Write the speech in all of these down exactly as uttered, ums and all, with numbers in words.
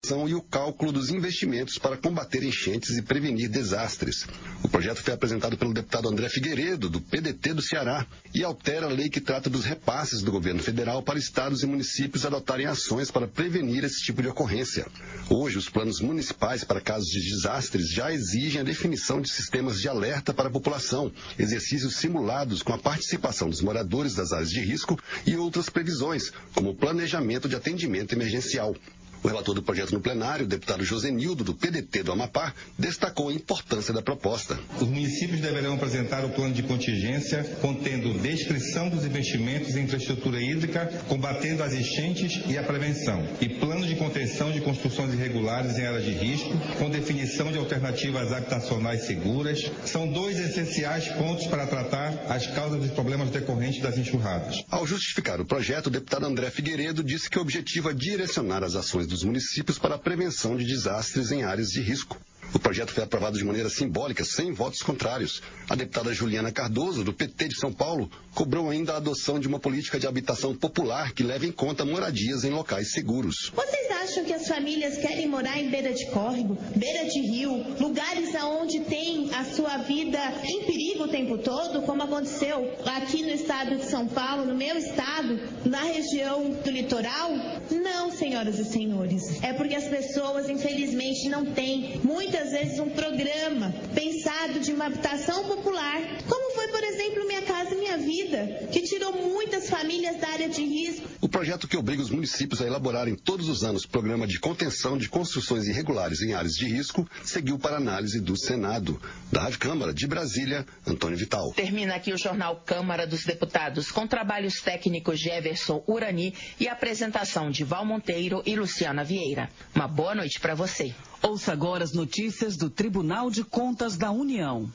e o cálculo dos investimentos para combater enchentes e prevenir desastres. O projeto foi apresentado pelo deputado André Figueiredo, do P D T do Ceará, e altera a lei que trata dos repasses do governo federal para estados e municípios adotarem ações para prevenir esse tipo de ocorrência. Hoje, os planos municipais para casos de desastres já exigem a definição de sistemas de alerta para a população, exercícios simulados com a participação dos moradores das áreas de risco e outras previsões, como o planejamento de atendimento emergencial. O relator do projeto no plenário, o deputado Josenildo, do P D T do Amapá, destacou a importância da proposta. Os municípios deverão apresentar o plano de contingência, contendo descrição dos investimentos em infraestrutura hídrica, combatendo as enchentes e a prevenção, e plano de contenção de construções irregulares em áreas de risco, com definição de alternativas habitacionais seguras. São dois essenciais pontos para tratar as causas dos problemas decorrentes das enxurradas. Ao justificar o projeto, o deputado André Figueiredo disse que o objetivo é direcionar as ações dos municípios para a prevenção de desastres em áreas de risco. O projeto foi aprovado de maneira simbólica, sem votos contrários. A deputada Juliana Cardoso, do P T de São Paulo, cobrou ainda a adoção de uma política de habitação popular que leve em conta moradias em locais seguros. Vocês acham que as famílias querem morar em beira de córrego, beira de rio, lugares onde tem a sua vida em perigo o tempo todo, como aconteceu aqui no estado de São Paulo, no meu estado, na região do litoral? Não, senhoras e senhores. É porque as pessoas, infelizmente, não têm muitas Muitas vezes um programa pensado de uma habitação popular, como foi, por exemplo, Minha Casa Minha Vida, que tirou muitas famílias da área de risco. O projeto que obriga os municípios a elaborarem todos os anos programa de contenção de construções irregulares em áreas de risco seguiu para análise do Senado. Da Rádio Câmara de Brasília, Antônio Vital. Termina aqui o Jornal Câmara dos Deputados, com trabalhos técnicos de Everson Urani e apresentação de Val Monteiro e Luciana Vieira. Uma boa noite para você. Ouça agora as notícias do Tribunal de Contas da União.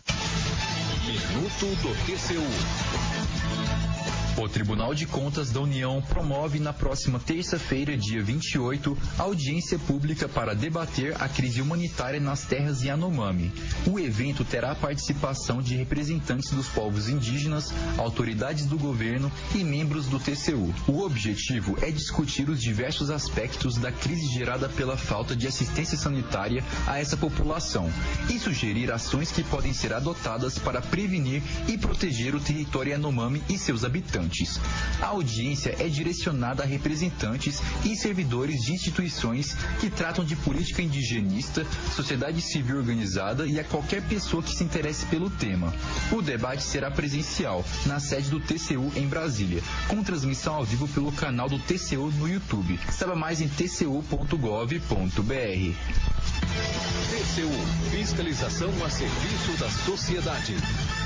Minuto do T C U. O Tribunal de Contas da União promove na próxima terça-feira, dia vinte e oito, audiência pública para debater a crise humanitária nas terras Yanomami. O evento terá a participação de representantes dos povos indígenas, autoridades do governo e membros do T C U. O objetivo é discutir os diversos aspectos da crise gerada pela falta de assistência sanitária a essa população e sugerir ações que podem ser adotadas para prevenir e proteger o território Yanomami e seus habitantes. A audiência é direcionada a representantes e servidores de instituições que tratam de política indigenista, sociedade civil organizada e a qualquer pessoa que se interesse pelo tema. O debate será presencial, na sede do T C U em Brasília, com transmissão ao vivo pelo canal do T C U no YouTube. Saiba mais em t c u ponto gov ponto b r. T C U, fiscalização a serviço da sociedade.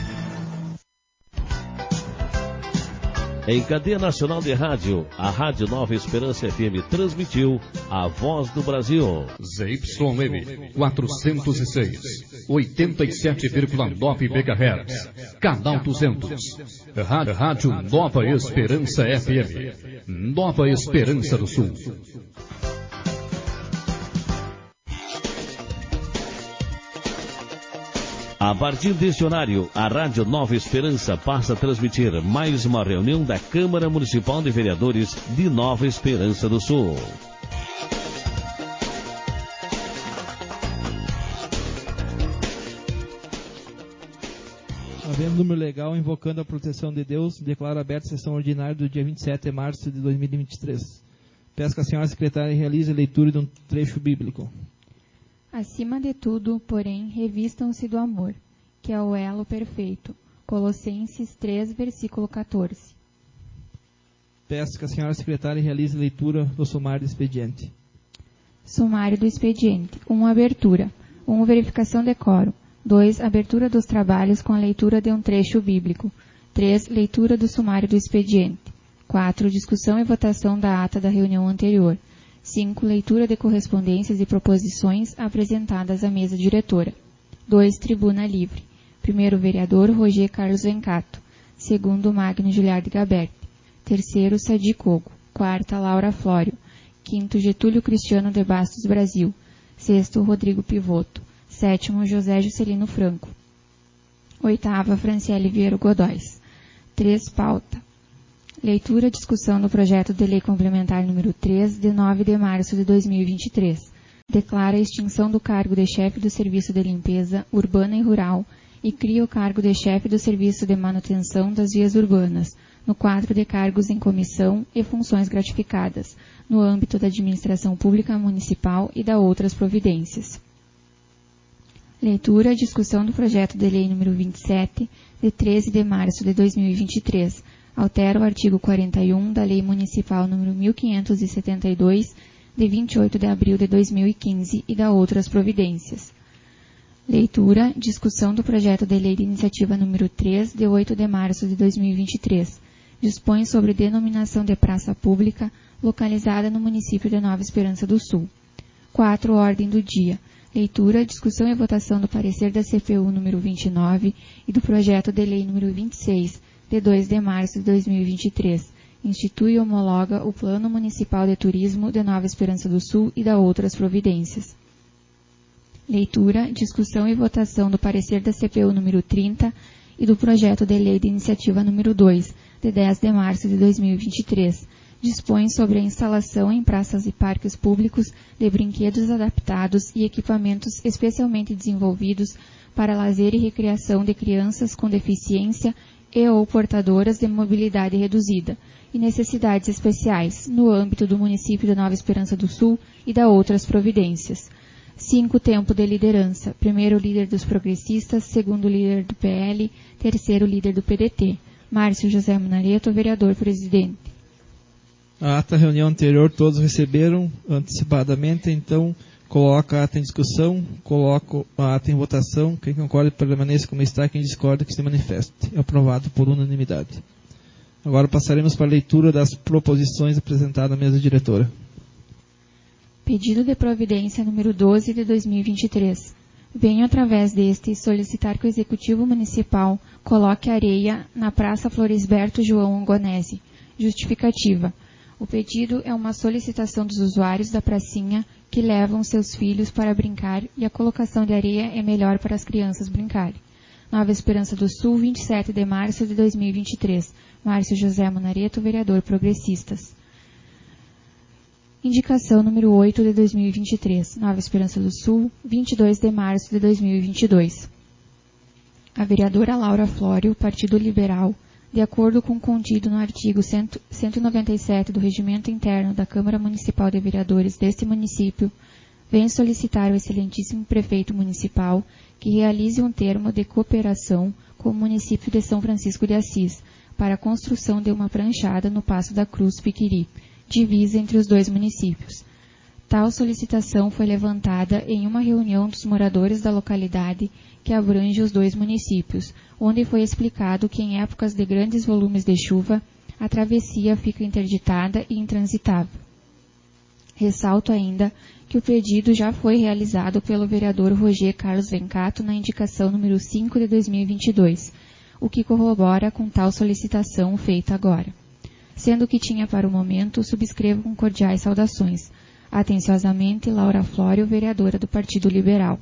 Em cadeia nacional de rádio, a Rádio Nova Esperança F M transmitiu A Voz do Brasil. Z Y M quatrocentos e seis, oitenta e sete vírgula nove megahertz, canal duzentos. Rádio Nova Esperança F M, Nova Esperança do Sul. A partir deste horário, a Rádio Nova Esperança passa a transmitir mais uma reunião da Câmara Municipal de Vereadores de Nova Esperança do Sul. Havendo número legal, invocando a proteção de Deus, declaro aberta a sessão ordinária do dia vinte e sete de março de dois mil e vinte e três. Peço que a senhora secretária realize a leitura de um trecho bíblico. Acima de tudo, porém, revistam-se do amor, que é o elo perfeito. Colossenses três, versículo quatorze. Peço que a senhora secretária realize a leitura do sumário do expediente. Sumário do expediente. um. Abertura. um. Verificação de quórum. dois. Abertura dos trabalhos com a leitura de um trecho bíblico. três. Leitura do sumário do expediente. quatro. Discussão e votação da ata da reunião anterior. cinco. Leitura de correspondências e proposições apresentadas à mesa diretora. dois. Tribuna livre. Primeiro, vereador Roger Carlos Vencato. Segundo, Magno Giliardi Gabert. Terceiro, Sadi Cogo. Quarta, Laura Flório. Quinto, Getúlio Cristiano de Bastos Brasil. Sexto, Rodrigo Pivoto. Sétimo, José Juscelino Franco. Oitava, Franciele Vieira Godóis. três. Pauta. Leitura e discussão do projeto de lei complementar número três, de nove de março de dois mil e vinte e três. declara a extinção do cargo de chefe do Serviço de Limpeza Urbana e Rural e cria o cargo de chefe do Serviço de Manutenção das Vias Urbanas, no quadro de cargos em comissão e funções gratificadas, no âmbito da Administração Pública Municipal e da outras providências. Leitura e discussão do projeto de lei número vinte e sete, de treze de março de dois mil e vinte e três, altera o artigo quarenta e um da Lei Municipal número mil quinhentos e setenta e dois, de vinte e oito de abril de dois mil e quinze e da outras providências. Leitura, discussão do projeto de lei de iniciativa número três, de oito de março de dois mil e vinte e três, dispõe sobre denominação de praça pública localizada no município de Nova Esperança do Sul. quatro. Ordem do dia. Leitura, discussão e votação do parecer da C P U número vinte e nove e do projeto de lei número vinte e seis, de dois de março de dois mil e vinte e três. Institui e homologa o Plano Municipal de Turismo de Nova Esperança do Sul e da outras providências. Leitura, discussão e votação do parecer da C P U número trinta e do projeto de lei de iniciativa número dois, de dez de março de dois mil e vinte e três. Dispõe sobre a instalação em praças e parques públicos de brinquedos adaptados e equipamentos especialmente desenvolvidos para lazer e recreação de crianças com deficiência e ou portadoras de mobilidade reduzida e necessidades especiais, no âmbito do município de Nova Esperança do Sul e da outras providências. cinco. Tempo de liderança. Primeiro líder dos progressistas, segundo líder do P L, terceiro líder do P D T. Márcio José Munareto, vereador presidente. A ata da reunião anterior todos receberam antecipadamente, então coloco a ata em discussão, coloco a ata em votação. Quem concorda permaneça como está, quem discorda que se manifeste. É aprovado por unanimidade. Agora passaremos para a leitura das proposições apresentadas à mesa diretora. Pedido de providência número doze de dois mil e vinte e três. Venho através deste solicitar que o Executivo Municipal coloque areia na Praça Florisberto João Angonese. Justificativa. O pedido é uma solicitação dos usuários da pracinha que levam seus filhos para brincar e a colocação de areia é melhor para as crianças brincarem. Nova Esperança do Sul, vinte e sete de março de dois mil e vinte e três. Márcio José Munareto, vereador progressistas. Indicação número oito de dois mil e vinte e três. Nova Esperança do Sul, vinte e dois de março de dois mil e vinte e dois. A vereadora Laura Flório, Partido Liberal, de acordo com o contido no artigo cento e noventa e sete do Regimento Interno da Câmara Municipal de Vereadores deste município, vem solicitar ao excelentíssimo prefeito municipal que realize um termo de cooperação com o município de São Francisco de Assis para a construção de uma pranchada no Passo da Cruz Piquiri, divisa entre os dois municípios. Tal solicitação foi levantada em uma reunião dos moradores da localidade que abrange os dois municípios, onde foi explicado que em épocas de grandes volumes de chuva, a travessia fica interditada e intransitável. Ressalto ainda que o pedido já foi realizado pelo vereador Roger Carlos Vencato na indicação número cinco de dois mil e vinte e dois, o que corrobora com tal solicitação feita agora. Sendo que tinha para o momento, subscrevo com cordiais saudações. Atenciosamente, Laura Flório, vereadora do Partido Liberal.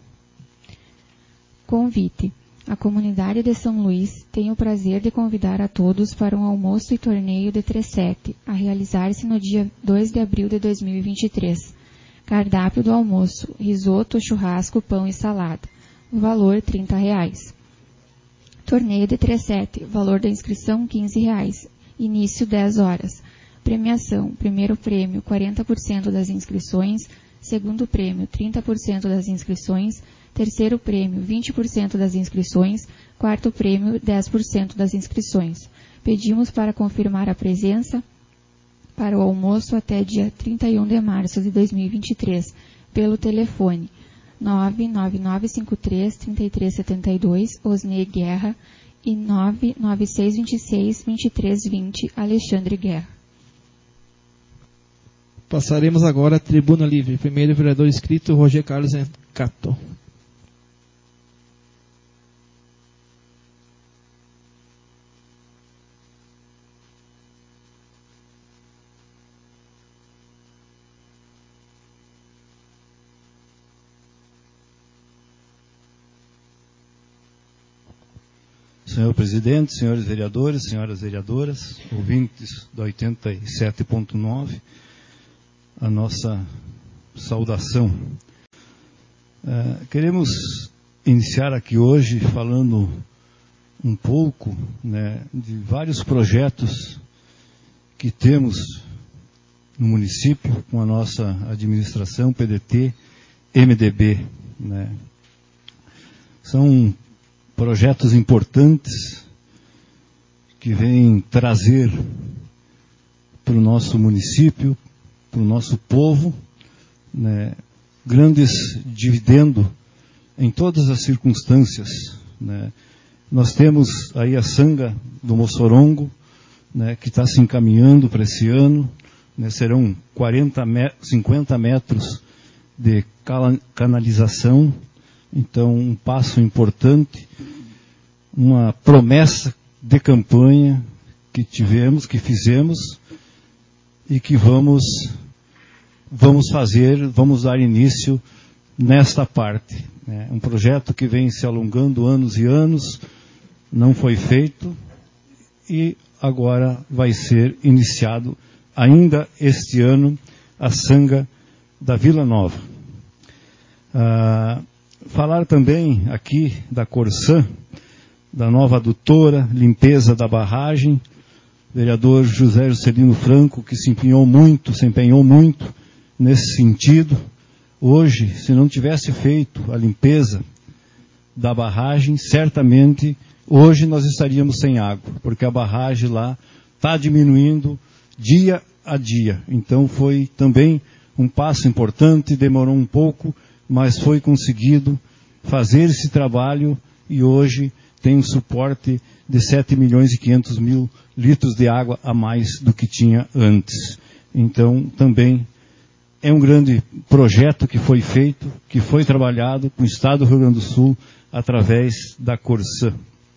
Convite. A comunidade de São Luís tem o prazer de convidar a todos para um almoço e torneio de Tresete, a realizar-se no dia dois de abril de dois mil e vinte e três. Cardápio do almoço, risoto, churrasco, pão e salada. Valor trinta reais. Torneio de Tresete, valor da inscrição quinze reais. Início dez horas. Premiação, primeiro prêmio quarenta por cento das inscrições, segundo prêmio trinta por cento das inscrições, terceiro prêmio vinte por cento das inscrições, quarto prêmio dez por cento das inscrições. Pedimos para confirmar a presença para o almoço até dia trinta e um de março de dois mil e vinte e três, pelo telefone nove nove nove cinco três, três três sete dois, Osney Guerra, e nove nove seis dois seis, vinte e três vinte, Alexandre Guerra. Passaremos agora à tribuna livre. Primeiro vereador inscrito, Roger Carlos Vencato. Senhor presidente, senhores vereadores, senhoras vereadoras, ouvintes da oitenta e sete ponto nove, a nossa saudação. Uh, queremos iniciar aqui hoje falando um pouco, né, de vários projetos que temos no município com a nossa administração, P D T, M D B, né. São projetos importantes que vêm trazer para o nosso município, para o nosso povo, né, grandes dividendos em todas as circunstâncias, né. Nós temos aí a Sanga do Mossorongo, né, que está se encaminhando para esse ano, né, serão quarenta, cinquenta metros de canalização, então um passo importante, uma promessa de campanha que tivemos, que fizemos e que vamos, vamos fazer, vamos dar início nesta parte. É um projeto que vem se alongando anos e anos, não foi feito e agora vai ser iniciado ainda este ano a Sanga da Vila Nova. Ah, falar também aqui da Corsã, da nova adutora, limpeza da barragem, vereador José Juscelino Franco, que se empenhou muito, se empenhou muito nesse sentido. Hoje, se não tivesse feito a limpeza da barragem, certamente hoje nós estaríamos sem água, porque a barragem lá está diminuindo dia a dia. Então foi também um passo importante, demorou um pouco, mas foi conseguido fazer esse trabalho e hoje tem um suporte de sete milhões e quinhentos mil litros de água a mais do que tinha antes. Então também é um grande projeto que foi feito, que foi trabalhado com o Estado do Rio Grande do Sul através da Corsã.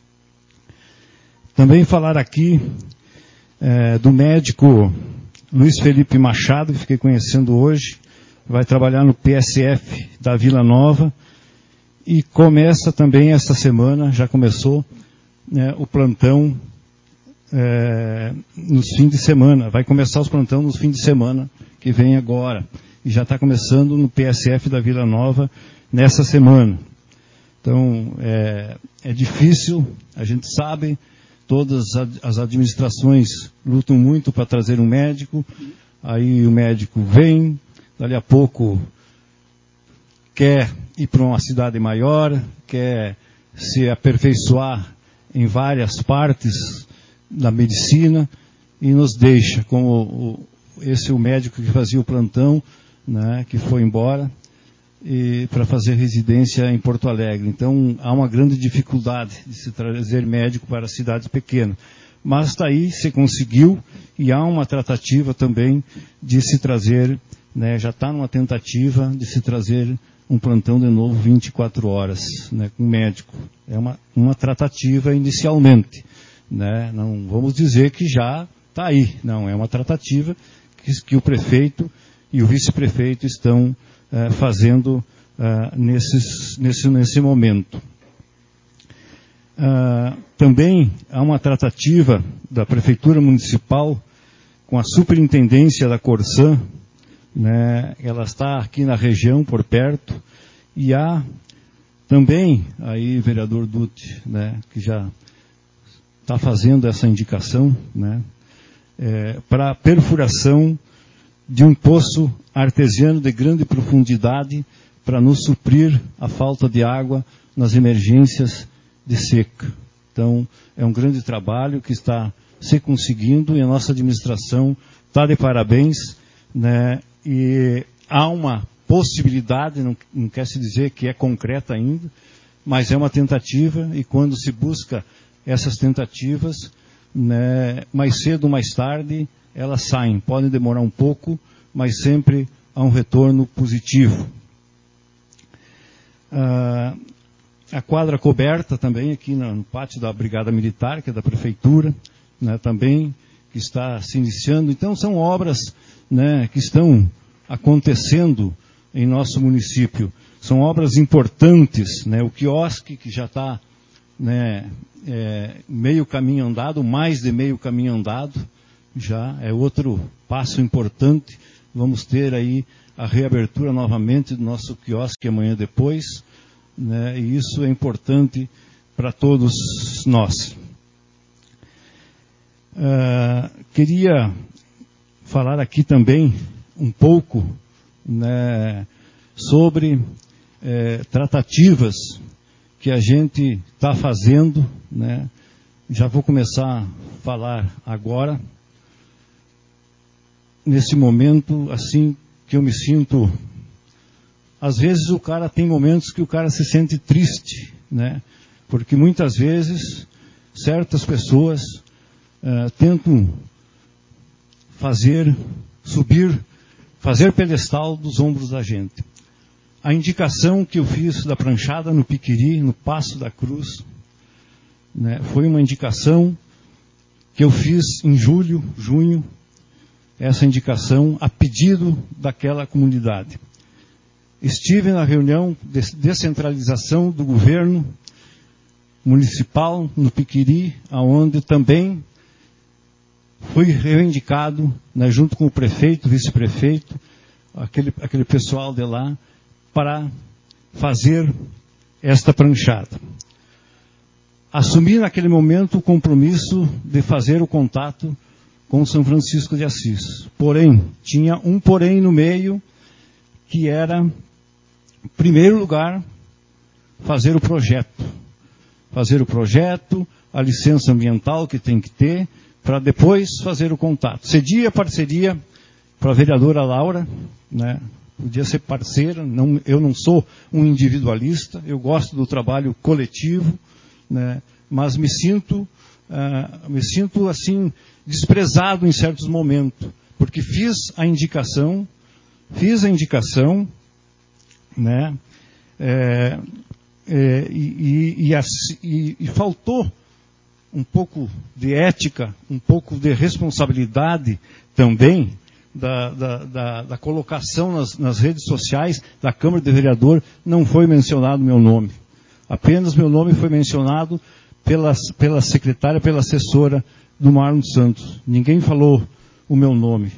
Também falar aqui é, do médico Luiz Felipe Machado, que fiquei conhecendo hoje, vai trabalhar no P S F da Vila Nova e começa também esta semana, já começou, né, o plantão é, nos fins de semana, vai começar os plantões nos fins de semana que vem agora, e já está começando no P S F da Vila Nova nessa semana. Então, é, é difícil, a gente sabe, todas as administrações lutam muito para trazer um médico, aí o médico vem, dali a pouco quer ir para uma cidade maior, quer se aperfeiçoar em várias partes da medicina e nos deixa, como o, esse é o médico que fazia o plantão, né, que foi embora, e para fazer residência em Porto Alegre. Então, há uma grande dificuldade de se trazer médico para cidades pequenas. Mas está aí, se conseguiu, e há uma tratativa também de se trazer, né, já está numa tentativa de se trazer um plantão de novo vinte e quatro horas, né, com médico. É uma, uma tratativa inicialmente, né, não vamos dizer que já está aí, não, é uma tratativa que, que o prefeito e o vice-prefeito estão uh, fazendo uh, nesses, nesse, nesse momento. Uh, também há uma tratativa da Prefeitura Municipal com a Superintendência da Corsã, né, ela está aqui na região, por perto, e há também, aí, vereador Dutti, né, que já está fazendo essa indicação, né, é, para perfuração de um poço artesiano de grande profundidade para nos suprir a falta de água nas emergências de seca. Então, é um grande trabalho que está se conseguindo e a nossa administração está de parabéns, né, e há uma possibilidade, não, não quer se dizer que é concreta ainda, mas é uma tentativa e quando se busca essas tentativas, né, mais cedo ou mais tarde, elas saem. Podem demorar um pouco, mas sempre há um retorno positivo. Ah, a quadra coberta também aqui no pátio da Brigada Militar, que é da Prefeitura, né, também, que está se iniciando. Então, são obras, né, que estão acontecendo em nosso município. São obras importantes, né, o quiosque, que já está, né, é, meio caminho andado, mais de meio caminho andado, já é outro passo importante. Vamos ter aí a reabertura novamente do nosso quiosque amanhã depois, né, e isso é importante para todos nós. Uh, queria falar aqui também um pouco, né, sobre eh, tratativas que a gente está fazendo, né? Já vou começar a falar agora, nesse momento, assim, que eu me sinto... Às vezes o cara tem momentos que o cara se sente triste, né? Porque muitas vezes certas pessoas uh, tentam fazer, subir, fazer pedestal dos ombros da gente. A indicação que eu fiz da pranchada no Piquiri, no Passo da Cruz, né, foi uma indicação que eu fiz em julho, junho, essa indicação a pedido daquela comunidade. Estive na reunião de descentralização do governo municipal no Piquiri, onde também fui reivindicado, né, junto com o prefeito, vice-prefeito, aquele, aquele pessoal de lá, para fazer esta pranchada. Assumi naquele momento o compromisso de fazer o contato com São Francisco de Assis. Porém, tinha um porém no meio, que era, em primeiro lugar, fazer o projeto. Fazer o projeto, a licença ambiental que tem que ter, para depois fazer o contato. Cedia parceria para a vereadora Laura, né? Podia ser parceira, não, eu não sou um individualista, eu gosto do trabalho coletivo, né? Mas me sinto, uh, me sinto assim, desprezado em certos momentos, porque fiz a indicação, fiz a indicação, né? É, é, e, e, e, e faltou um pouco de ética, um pouco de responsabilidade também, Da, da, da, da colocação nas, nas redes sociais da Câmara de Vereador. Não foi mencionado meu nome. Apenas meu nome foi mencionado pela, pela secretária, pela assessora do Marlon Santos. Ninguém falou o meu nome.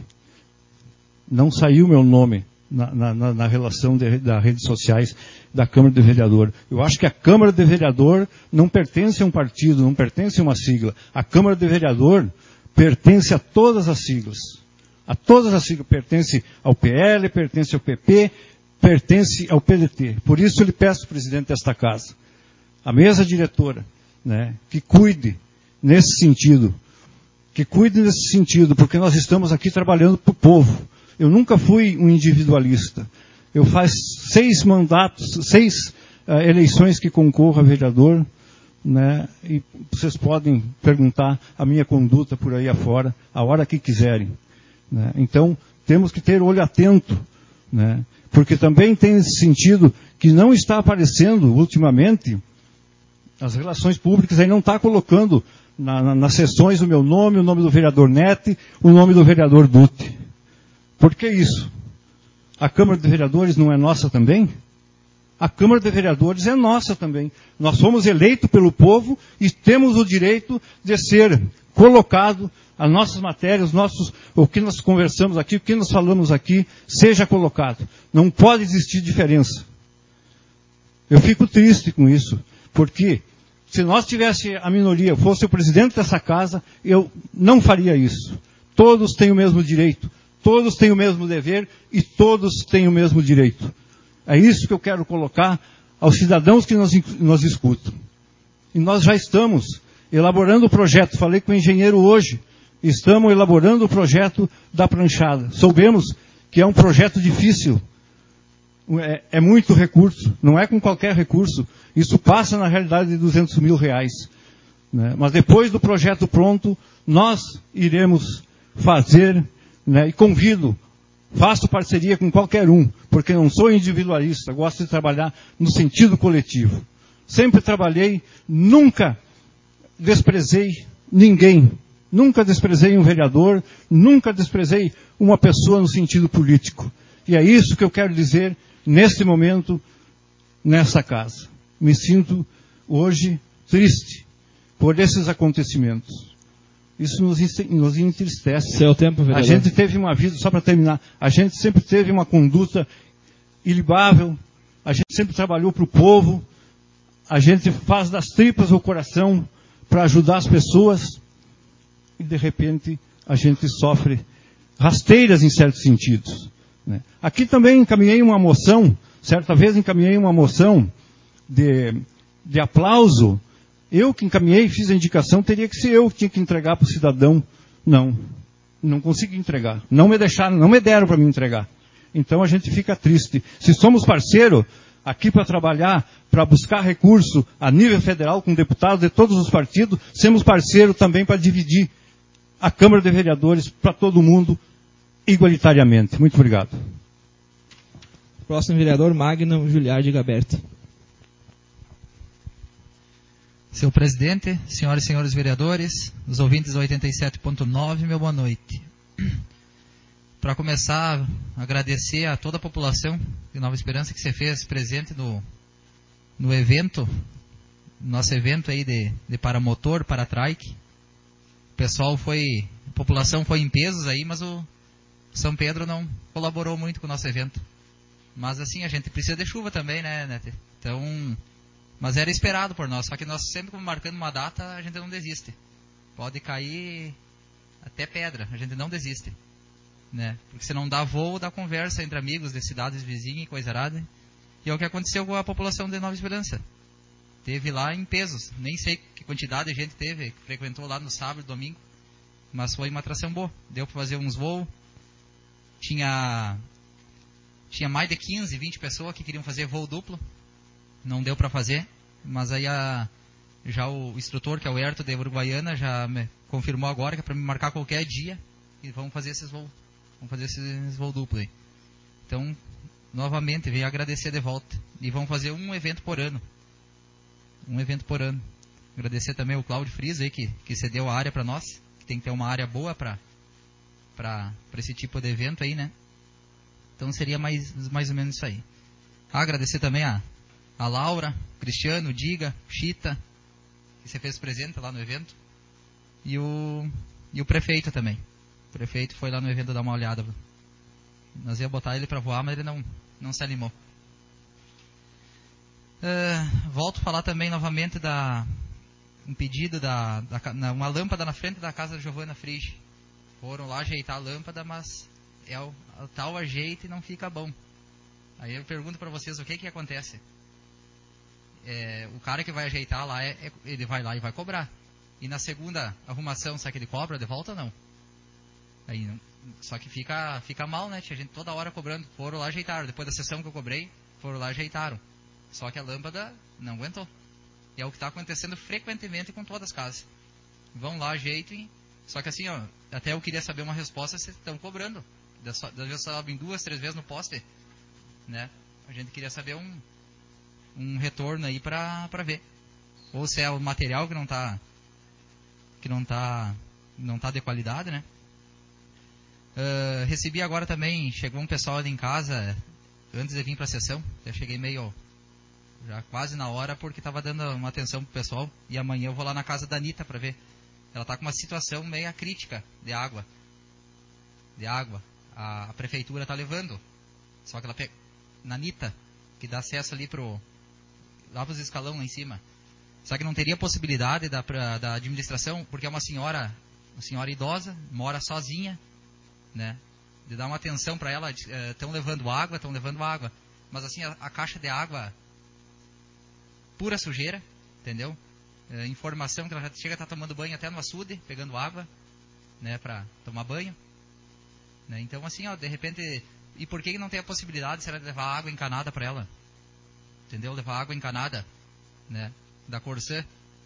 Não saiu meu nome na, na, na relação de, das redes sociais da Câmara de Vereador. Eu acho que a Câmara de Vereador não pertence a um partido, não pertence a uma sigla. A Câmara de Vereador pertence a todas as siglas. A todas as siglas, pertence ao P L, pertence ao P P, pertence ao P D T. Por isso eu lhe peço, presidente desta casa, a mesa diretora, né, que cuide nesse sentido, que cuide nesse sentido, porque nós estamos aqui trabalhando para o povo. Eu nunca fui um individualista. Eu faço seis mandatos, seis uh, eleições que concorro a vereador, né, e vocês podem perguntar a minha conduta por aí afora, a hora que quiserem. Né? Então, temos que ter olho atento, né? Porque também tem esse sentido que não está aparecendo ultimamente, as relações públicas aí não está colocando na, na, nas sessões o meu nome, o nome do vereador Nete, o nome do vereador Dutti. Por que isso? A Câmara de Vereadores não é nossa também? A Câmara de Vereadores é nossa também. Nós fomos eleitos pelo povo e temos o direito de ser colocado as nossas matérias, nossos, o que nós conversamos aqui, o que nós falamos aqui, seja colocado. Não pode existir diferença. Eu fico triste com isso, porque se nós tivéssemos a minoria, fosse o presidente dessa casa, eu não faria isso. Todos têm o mesmo direito, todos têm o mesmo dever e todos têm o mesmo direito. É isso que eu quero colocar aos cidadãos que nos, nos escutam. E nós já estamos elaborando o projeto, falei com o engenheiro hoje, estamos elaborando o projeto da pranchada. Soubemos que é um projeto difícil, é, é muito recurso, não é com qualquer recurso, isso passa na realidade de duzentos mil reais. Né? Mas depois do projeto pronto, nós iremos fazer, né, e convido, faço parceria com qualquer um, porque não sou individualista, gosto de trabalhar no sentido coletivo. Sempre trabalhei, nunca desprezei ninguém. Nunca desprezei um vereador, nunca desprezei uma pessoa no sentido político. E é isso que eu quero dizer neste momento, nessa casa. Me sinto hoje triste por esses acontecimentos. Isso nos, nos entristece. Seu tempo, vereador. A gente teve uma vida, só para terminar, a gente sempre teve uma conduta ilibável, a gente sempre trabalhou para o povo, a gente faz das tripas o coração para ajudar as pessoas e, de repente, a gente sofre rasteiras em certos sentidos. Né? Aqui também encaminhei uma moção, certa vez encaminhei uma moção de, de aplauso. Eu que encaminhei, fiz a indicação, teria que ser eu que tinha que entregar para o cidadão. Não, não consegui entregar. Não me deixaram, não me deram para me entregar. Então a gente fica triste. Se somos parceiro aqui para trabalhar, para buscar recurso a nível federal com deputados de todos os partidos, somos parceiro também para dividir a Câmara de Vereadores para todo mundo igualitariamente. Muito obrigado. Próximo vereador, Magno Juliardi Gaberto. Senhor presidente, senhoras e senhores vereadores, os ouvintes da oitenta e sete ponto nove, meu boa noite. Para começar, agradecer a toda a população de Nova Esperança que se fez presente no, no evento, nosso evento aí de, de paramotor, para-trike. O pessoal foi, a população foi em pesos aí, mas o São Pedro não colaborou muito com o nosso evento. Mas assim, a gente precisa de chuva também, né, Nete? Então, mas era esperado por nós, só que nós sempre marcando uma data, a gente não desiste. Pode cair até pedra, a gente não desiste. Né? Porque se não dá voo, dá conversa entre amigos de cidades vizinhas e coisa arada. E é o que aconteceu com a população de Nova Esperança. Teve lá em pesos. Nem sei que quantidade de gente teve, que frequentou lá no sábado e domingo. Mas foi uma atração boa. Deu para fazer uns voos. Tinha, tinha mais de quinze, vinte pessoas que queriam fazer voo duplo. Não deu para fazer. Mas aí a, já o instrutor, que é o Herto de Uruguaiana, já me confirmou agora que é para me marcar qualquer dia. E vamos fazer esses voos. Vamos fazer esses voos duplos aí. Então, novamente, venho agradecer de volta. E vamos fazer um evento por ano. Um evento por ano. Agradecer também o Cláudio Friso aí, que, que cedeu a área para nós. Que tem que ter uma área boa para para esse tipo de evento aí, né? Então seria mais, mais ou menos isso aí. Ah, agradecer também a, a Laura, Cristiano, Diga, Chita, que se fez presente lá no evento. E o, e o prefeito também. O prefeito foi lá no evento dar uma olhada. Nós ia botar ele para voar, mas ele não, não se animou. Uh, volto a falar também novamente da um pedido da, da na, uma lâmpada na frente da casa da Giovana Frige. Foram lá ajeitar a lâmpada, mas é o, o tal ajeite e não fica bom. Aí eu pergunto para vocês o que que acontece. É, o cara que vai ajeitar lá, é, é, ele vai lá e vai cobrar. E na segunda arrumação, será que ele cobra de volta ou não? Aí, só que fica, fica mal, né? Tinha gente toda hora cobrando. Foram lá, ajeitaram. Depois da sessão que eu cobrei, foram lá, ajeitaram. Só que a lâmpada não aguentou. E é o que está acontecendo frequentemente com todas as casas. Vão lá, ajeitem. Só que assim, ó, até eu queria saber uma resposta se estão cobrando. Das vezes sobem duas, três vezes no poste. Né? A gente queria saber um, um retorno aí pra, pra ver. Ou se é o material que não tá, que não tá, não tá de qualidade, né? Uh, recebi agora também, chegou um pessoal ali em casa antes de vir para a sessão. Eu cheguei meio já quase na hora porque estava dando uma atenção pro pessoal. E amanhã eu vou lá na casa da Anitta para ver. Ela está com uma situação meio crítica de água. De água. A, a prefeitura está levando. Só que ela pega na Anitta, que dá acesso ali pro lá para os escalão lá em cima. Só que não teria possibilidade da, pra, da administração, porque é uma senhora, uma senhora idosa, mora sozinha. Né? De dar uma atenção para ela, estão uh, levando água, estão levando água, mas assim, a, a caixa de água, pura sujeira, entendeu? Uh, informação que ela já chega a estar tá tomando banho até no açude, pegando água, né, para tomar banho, né? Então assim, ó, de repente, e por que não tem a possibilidade, será de levar água encanada para ela? Entendeu? Levar água encanada, né, da Corsã,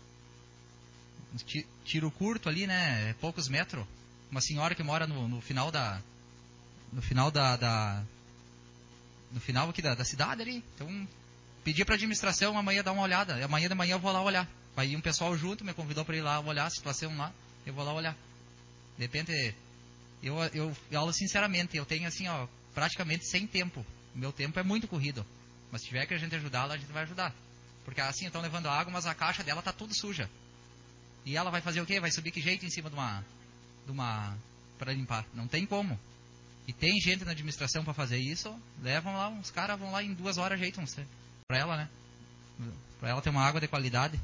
tiro curto ali, né, poucos metros. Uma senhora que mora no, no final da no final da, da no final aqui da, da cidade ali. Então pedi para a administração amanhã dar uma olhada. E amanhã de manhã eu vou lá olhar. Vai ir um pessoal junto, me convidou para ir lá olhar a situação lá. Eu vou lá olhar. De repente eu eu, eu falo sinceramente, eu tenho assim, ó, praticamente sem tempo. Meu tempo é muito corrido. Mas se tiver que a gente ajudar lá, a gente vai ajudar. Porque assim, estão levando água, mas a caixa dela tá tudo suja. E ela vai fazer o quê? Vai subir que jeito em cima de uma... De uma para limpar? Não tem como. E tem gente na administração para fazer isso, levam lá, uns caras vão lá em duas horas ajeitam para ela, né? Para ela ter uma água de qualidade.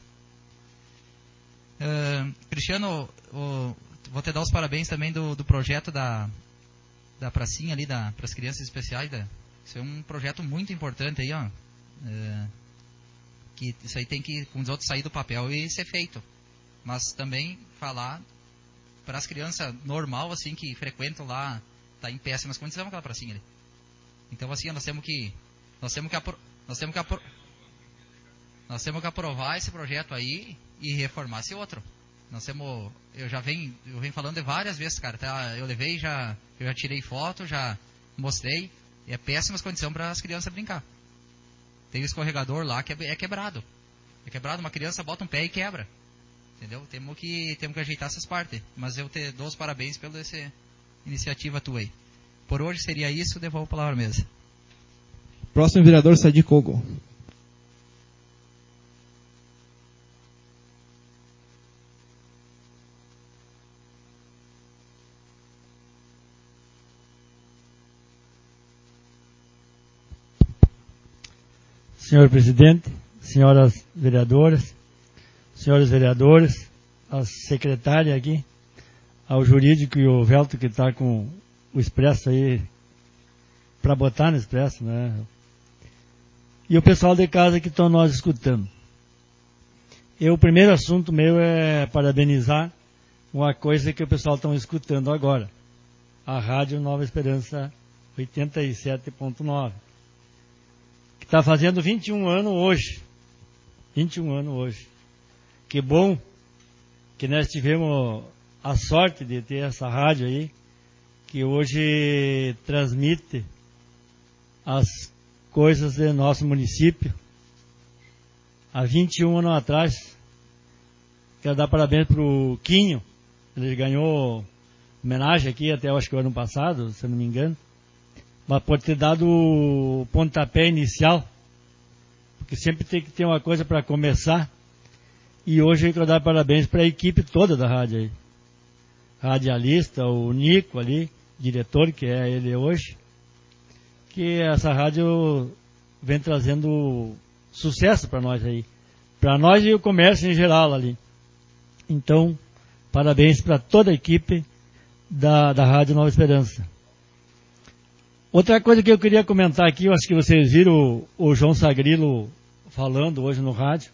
Uh, Cristiano, uh, vou te dar os parabéns também do, do projeto da, da pracinha ali, para as crianças especiais. Da, isso é um projeto muito importante aí, ó. Uh, que isso aí tem que, com os outros, sair do papel e ser feito. Mas também falar para as crianças normal, assim, que frequentam lá, tá em péssimas condições aquela pracinha ali. Então, assim, nós temos que nós temos que apro, nós temos que apro, nós temos que aprovar esse projeto aí e reformar esse outro. Nós temos, eu já venho, eu venho falando de várias vezes, cara, tá? Eu levei já, eu já tirei foto, já mostrei, e é péssimas condições para as crianças brincar. Tem o escorregador lá que é, é quebrado. É quebrado, uma criança bota um pé e quebra. Entendeu? Temos que, temos que ajeitar essas partes. Mas eu te dou os parabéns pela essa iniciativa tua aí. Por hoje seria isso, devolvo a palavra à mesa. Próximo vereador, Sadi Kogo. Senhor presidente, senhoras vereadoras, senhores vereadores, a secretária aqui, ao jurídico e o Velto que está com o expresso aí para botar no expresso, né? E o pessoal de casa que estão nós escutando. Eu, o primeiro assunto meu é parabenizar uma coisa que o pessoal está escutando agora. A Rádio Nova Esperança oitenta e sete ponto nove. Que está fazendo vinte e um anos hoje. vinte e um anos hoje. Que bom que nós tivemos a sorte de ter essa rádio aí, que hoje transmite as coisas do nosso município. Há vinte e um anos atrás, quero dar parabéns para o Quinho, ele ganhou homenagem aqui até, acho que o ano passado, se eu não me engano, mas por ter dado o pontapé inicial, porque sempre tem que ter uma coisa para começar. E hoje eu quero dar parabéns para a equipe toda da rádio aí. Radialista, o Nico ali, diretor, que é ele hoje, que essa rádio vem trazendo sucesso para nós aí. Para nós e o comércio em geral ali. Então, parabéns para toda a equipe da, da Rádio Nova Esperança. Outra coisa que eu queria comentar aqui, eu acho que vocês viram o, o João Sagrilo falando hoje no rádio.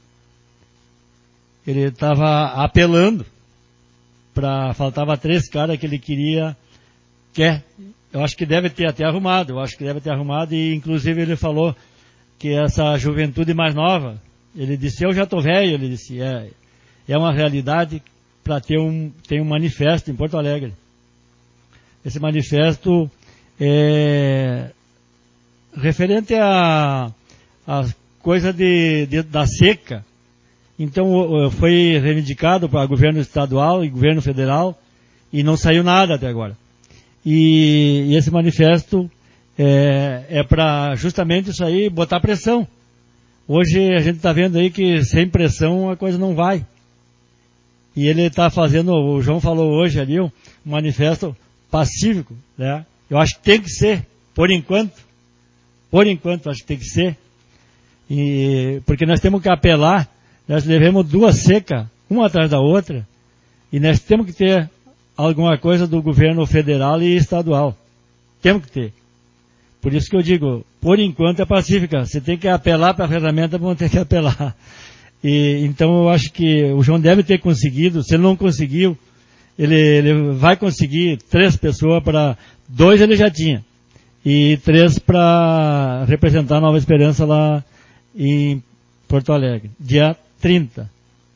Ele estava apelando para, faltava três caras que ele queria, quer, eu acho que deve ter até arrumado, eu acho que deve ter arrumado, e inclusive ele falou que essa juventude mais nova, ele disse, eu já estou velho, ele disse, é, é uma realidade para ter um, tem um manifesto em Porto Alegre. Esse manifesto é referente a, a coisa de, de, da seca. Então foi reivindicado para o governo estadual e governo federal e não saiu nada até agora. E, e esse manifesto é, é para justamente isso aí, botar pressão. Hoje a gente está vendo aí que sem pressão a coisa não vai. E ele está fazendo, o João falou hoje ali, um manifesto pacífico, né? Eu acho que tem que ser, por enquanto. Por enquanto acho que tem que ser. E, porque nós temos que apelar. Nós levamos duas secas, uma atrás da outra, e nós temos que ter alguma coisa do governo federal e estadual. Temos que ter. Por isso que eu digo, por enquanto é pacífica. Você tem que apelar para a ferramenta, vão ter que apelar. E, então eu acho que o João deve ter conseguido, se ele não conseguiu, ele, ele vai conseguir três pessoas para, dois ele já tinha, e três para representar a Nova Esperança lá em Porto Alegre, dia trinta.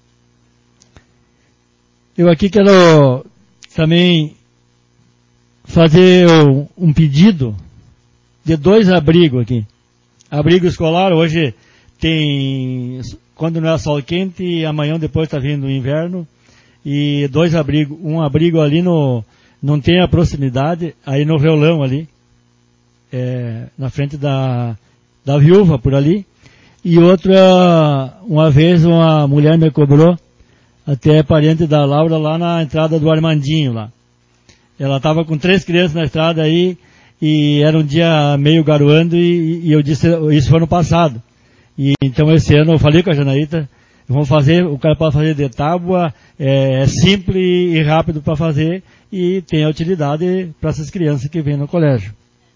Eu aqui quero também fazer um pedido de dois abrigos aqui. Abrigo escolar, hoje tem, quando não é sol quente, e amanhã depois está vindo o inverno, e dois abrigos, um abrigo ali no, não tem a proximidade, aí no Violão ali, é, na frente da, da viúva por ali. E outra, uma vez uma mulher me cobrou até parente da Laura lá na entrada do Armandinho lá. Ela estava com três crianças na estrada aí, e era um dia meio garoando, e, e eu disse, isso foi no passado. E então esse ano eu falei com a Janaíta, vamos fazer, o cara pode fazer de tábua, é, é simples e rápido para fazer, e tem a utilidade para essas crianças que vêm no colégio.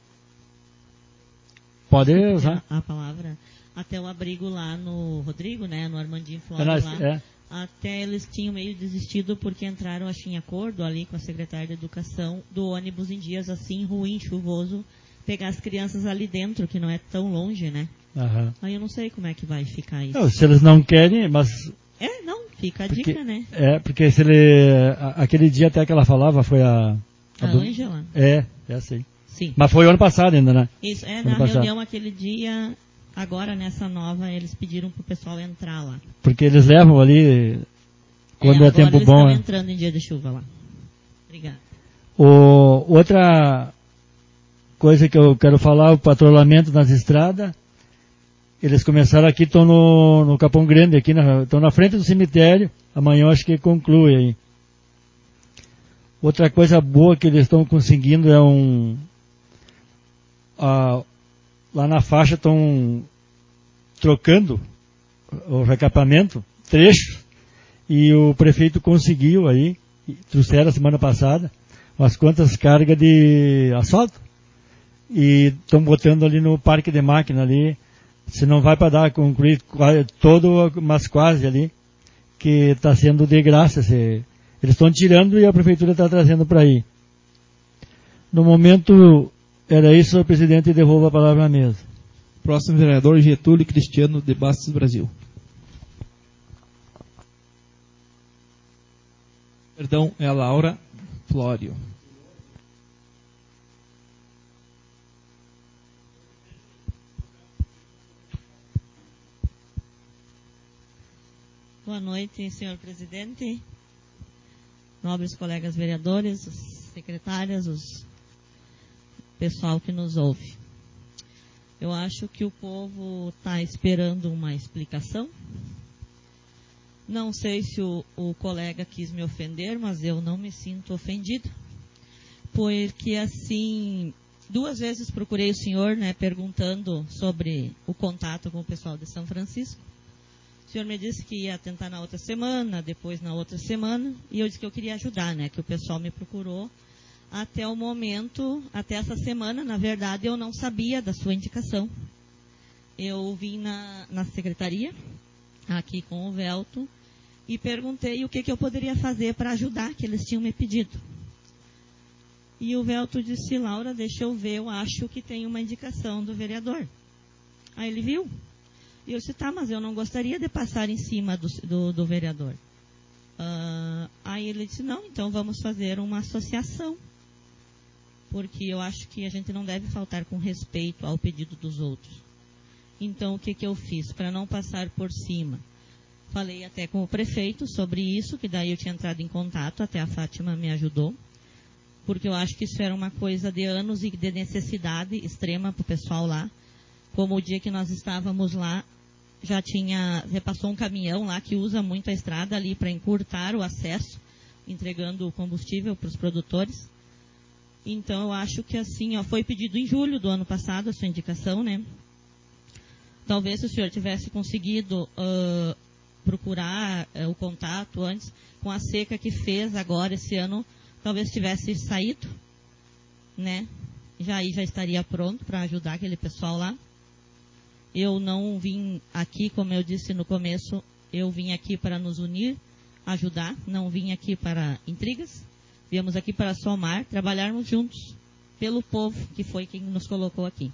Pode usar. A palavra, até o abrigo lá no Rodrigo, né, no Armandinho Flora é, nós, lá, é. até eles tinham meio desistido porque entraram, acho, em acordo ali com a secretária de Educação, do ônibus em dias assim, ruim, chuvoso, pegar as crianças ali dentro, que não é tão longe, né? Aham. Aí eu não sei como é que vai ficar isso. Não, se eles não querem, mas... É, não, fica a porque, dica, né? É, porque se ele... Aquele dia até que ela falava foi a... A Ângela? É, é assim. Sim. Mas foi o ano passado ainda, né? Isso, é, ano na passado. reunião aquele dia, agora nessa nova, eles pediram pro pessoal entrar lá. Porque eles levam ali, quando é, é tempo eles bom. Estão é. entrando em dia de chuva lá. Obrigada. O, outra coisa que eu quero falar, o patrulhamento nas estradas, eles começaram aqui, estão no, no Capão Grande, aqui estão na, na frente do cemitério, amanhã eu acho que conclui aí. Outra coisa boa que eles estão conseguindo é um... A, lá na faixa estão trocando o recapamento, trecho, e o prefeito conseguiu aí, trouxeram a semana passada, umas quantas cargas de asfalto, e estão botando ali no parque de máquina ali, se não vai para dar concluir todo, mas quase ali, que está sendo de graça, se, eles estão tirando e a prefeitura está trazendo para aí. No momento... Era isso, senhor presidente, e devolvo a palavra à mesa. Próximo vereador, Getúlio Cristiano de Bastos Brasil. Perdão, é a Laura Flório. Boa noite, senhor presidente, nobres colegas vereadores, os secretárias, os pessoal que nos ouve. Eu acho que o povo está esperando uma explicação. Não sei se o, o colega quis me ofender, mas eu não me sinto ofendida. Porque, assim, duas vezes procurei o senhor, né, perguntando sobre o contato com o pessoal de São Francisco. O senhor me disse que ia tentar na outra semana, depois na outra semana, e eu disse que eu queria ajudar, né, que o pessoal me procurou. Até o momento, até essa semana, na verdade, eu não sabia da sua indicação. Eu vim na, na secretaria, aqui com o Velto, e perguntei o que, que eu poderia fazer para ajudar, que eles tinham me pedido. E o Velto disse, Laura, deixa eu ver, eu acho que tem uma indicação do vereador. Aí ele viu. E eu disse, tá, mas eu não gostaria de passar em cima do, do, do vereador. Uh, aí ele disse, não, então vamos fazer uma associação. Porque eu acho que a gente não deve faltar com respeito ao pedido dos outros. Então, o que, que eu fiz? Para não passar por cima, falei até com o prefeito sobre isso, que daí eu tinha entrado em contato, até a Fátima me ajudou, porque eu acho que isso era uma coisa de anos e de necessidade extrema para o pessoal lá. Como o dia que nós estávamos lá, já tinha, repassou um caminhão lá que usa muito a estrada ali para encurtar o acesso, entregando o combustível para os produtores. Então, eu acho que assim, ó, foi pedido em julho do ano passado a sua indicação, né? Talvez se o senhor tivesse conseguido uh, procurar uh, o contato antes, com a seca que fez agora esse ano, talvez tivesse saído, né? Já aí já estaria pronto para ajudar aquele pessoal lá. Eu não vim aqui, como eu disse no começo, eu vim aqui para nos unir, ajudar, não vim aqui para intrigas. Viemos aqui para somar, trabalharmos juntos pelo povo, que foi quem nos colocou aqui.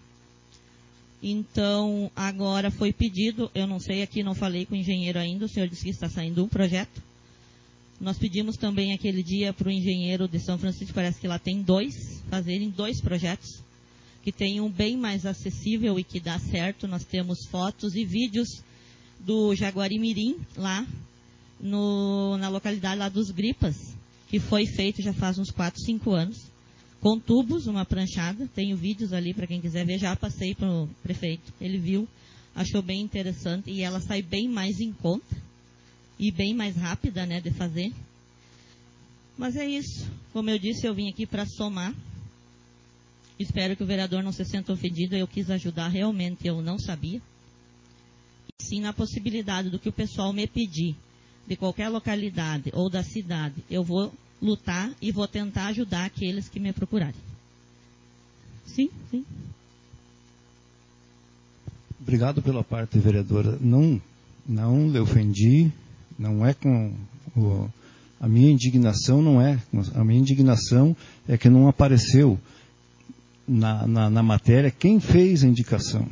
Então, agora foi pedido, eu não sei, aqui não falei com o engenheiro ainda, o senhor disse que está saindo um projeto. Nós pedimos também aquele dia para o engenheiro de São Francisco, parece que lá tem dois, fazerem dois projetos, que tenham bem mais acessível e que dá certo. Nós temos fotos e vídeos do Jaguarimirim, lá no, na localidade lá dos Gripas, que foi feito já faz uns quatro, cinco anos, com tubos, uma pranchada. Tenho vídeos ali para quem quiser ver, já passei para o prefeito, ele viu, achou bem interessante, e ela sai bem mais em conta. e bem mais rápida, né, de fazer. Mas é isso. Como eu disse, eu vim aqui para somar. Espero que o vereador não se sinta ofendido. Eu quis ajudar, realmente eu não sabia. E sim, na possibilidade do que o pessoal me pedir, de qualquer localidade ou da cidade, eu vou lutar e vou tentar ajudar aqueles que me procurarem. Sim, sim. Obrigado pela parte, vereadora. Não, não lhe ofendi, não é com... O, a minha indignação não é... A minha indignação é que não apareceu na, na, na matéria quem fez a indicação.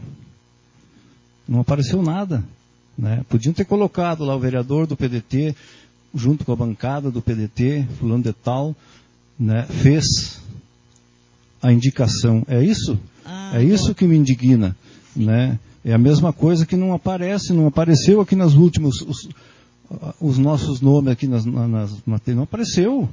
Não apareceu nada. Né? Podiam ter colocado lá o vereador do P D T, junto com a bancada do P D T, fulano de tal, né, fez a indicação. É isso? Ah, é isso que me indigna. Né? É a mesma coisa que não aparece, não apareceu aqui nas últimas, os, os nossos nomes aqui nas, nas matérias, não apareceu.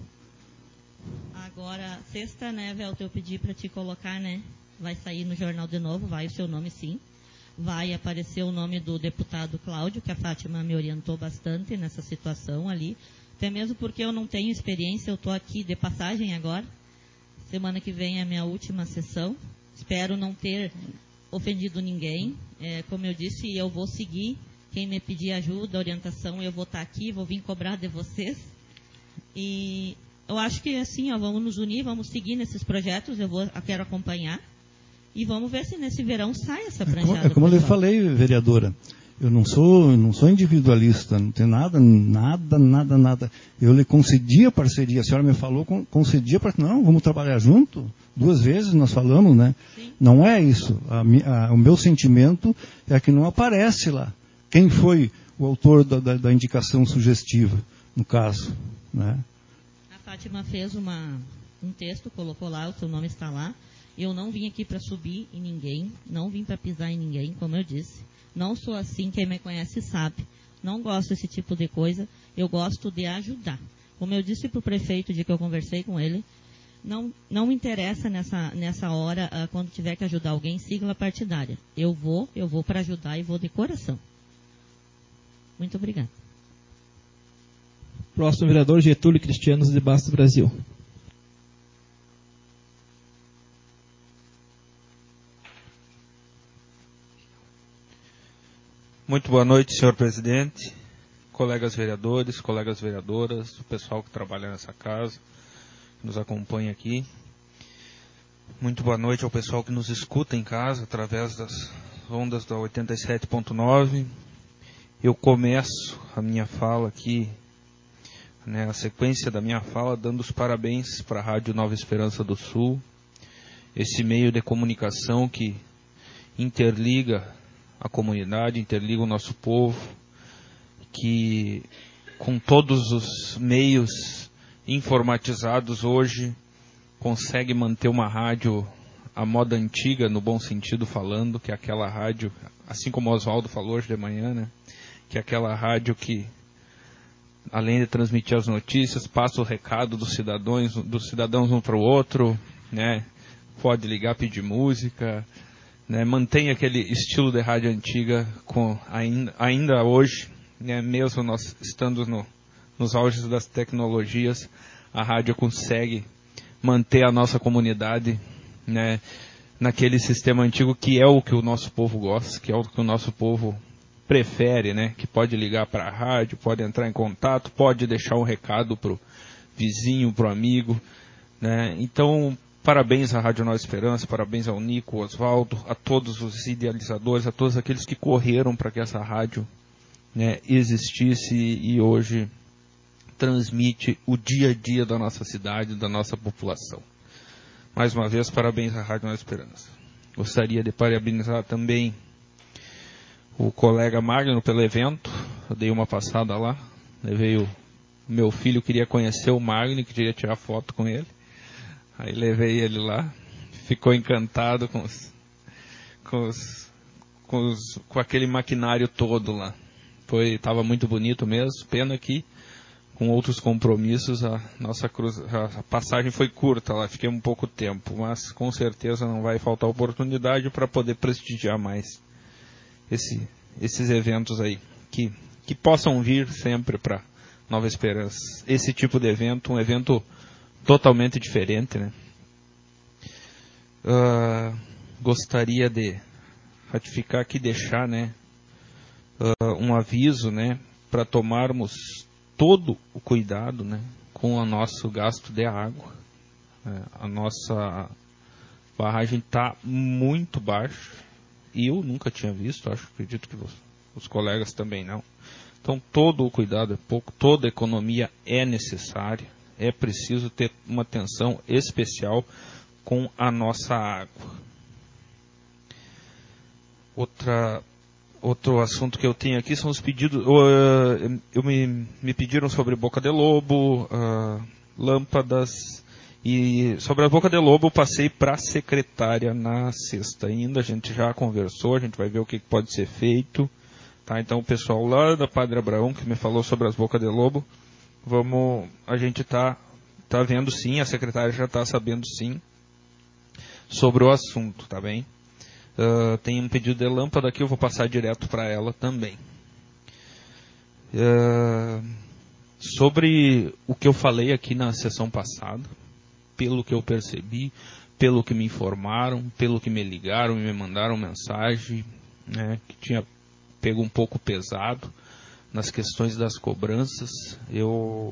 Agora, sexta, né, Velto, eu pedi para te colocar, né, vai sair no jornal de novo, vai o seu nome sim. Vai aparecer o nome do deputado Cláudio, que a Fátima me orientou bastante nessa situação ali. Até mesmo porque eu não tenho experiência, eu estou aqui de passagem agora. Semana que vem é a minha última sessão. Espero não ter ofendido ninguém. É, como eu disse, eu vou seguir. Quem me pedir ajuda, orientação, eu vou estar aqui, vou vir cobrar de vocês. E eu acho que assim, ó, vamos nos unir, vamos seguir nesses projetos, eu, vou, eu quero acompanhar. E vamos ver se nesse verão sai essa pranchada. É como, é como eu lhe falei, vereadora, eu não sou, eu não sou individualista, não tem nada, nada, nada, nada. Eu lhe concedi a parceria, a senhora me falou, concedi a parceria, não, vamos trabalhar junto, duas vezes nós falamos, né? Sim. Não é isso, a, a, o meu sentimento é que não aparece lá quem foi o autor da, da, da indicação sugestiva, no caso, né? A Fátima fez uma, um texto, colocou lá, o seu nome está lá. Eu não vim aqui para subir em ninguém, não vim para pisar em ninguém, como eu disse. Não sou assim, quem me conhece sabe. Não gosto desse tipo de coisa, eu gosto de ajudar. Como eu disse para o prefeito de que eu conversei com ele, não, não me interessa nessa, nessa hora, uh, quando tiver que ajudar alguém, sigla partidária. Eu vou, eu vou para ajudar e vou de coração. Muito obrigada. Próximo vereador, Getúlio Cristianos, de Bastos, Brasil. Muito boa noite, senhor presidente, colegas vereadores, colegas vereadoras, o pessoal que trabalha nessa casa, que nos acompanha aqui. Muito boa noite ao pessoal que nos escuta em casa, através das ondas da oitenta e sete ponto nove. Eu começo a minha fala aqui, né, a sequência da minha fala, dando os parabéns para a Rádio Nova Esperança do Sul, esse meio de comunicação que interliga a comunidade, interliga o nosso povo, que com todos os meios informatizados hoje consegue manter uma rádio à moda antiga, no bom sentido falando, que é aquela rádio, assim como o Oswaldo falou hoje de manhã, né, que é aquela rádio que, além de transmitir as notícias, passa o recado dos cidadãos, dos cidadãos um para o outro, né, pode ligar, pedir música, né, mantém aquele estilo de rádio antiga com, ainda, ainda hoje, né, mesmo nós estando no, nos auges das tecnologias, a rádio consegue manter a nossa comunidade, né, naquele sistema antigo que é o que o nosso povo gosta, que é o que o nosso povo prefere, né, que pode ligar para a rádio, pode entrar em contato, pode deixar um recado para o vizinho, para o amigo, né, então... Parabéns à Rádio Nova Esperança, parabéns ao Nico, Oswaldo, a todos os idealizadores, a todos aqueles que correram para que essa rádio, né, existisse e hoje transmite o dia a dia da nossa cidade, da nossa população. Mais uma vez, parabéns à Rádio Nova Esperança. Gostaria de parabenizar também o colega Magno pelo evento. Eu dei uma passada lá, levei o meu filho, queria conhecer o Magno, queria tirar foto com ele. Aí levei ele lá, ficou encantado com os, com, os, com, os, com aquele maquinário todo lá. Foi, estava muito bonito mesmo, pena que com outros compromissos a nossa cruz, a passagem foi curta lá, fiquei um pouco tempo, mas com certeza não vai faltar oportunidade para poder prestigiar mais esse, esses eventos aí, que que possam vir sempre para Nova Esperança. Esse tipo de evento, um evento totalmente diferente, né? Uh, gostaria de ratificar aqui, deixar, né, uh, um aviso, né, para tomarmos todo o cuidado, né, com o nosso gasto de água. É, a nossa barragem está muito baixa e eu nunca tinha visto, acho, acredito que os colegas também não. Então todo o cuidado é pouco, toda a economia é necessária, é preciso ter uma atenção especial com a nossa água. Outra, outro assunto que eu tenho aqui são os pedidos. Uh, eu me, me pediram sobre Boca de Lobo, uh, lâmpadas. E sobre a Boca de Lobo eu passei para a secretária na sexta ainda. A gente já conversou, a gente vai ver o que pode ser feito. Tá? Então o pessoal lá da Padre Abraão que me falou sobre as Boca de Lobo, vamos, a gente está tá vendo sim, a secretária já está sabendo sim sobre o assunto, tá bem? Uh, tem um pedido de lâmpada aqui, eu vou passar direto para ela também. Uh, sobre o que eu falei aqui na sessão passada, pelo que eu percebi, pelo que me informaram, pelo que me ligaram e me mandaram mensagem, né, que tinha pego um pouco pesado nas questões das cobranças, eu,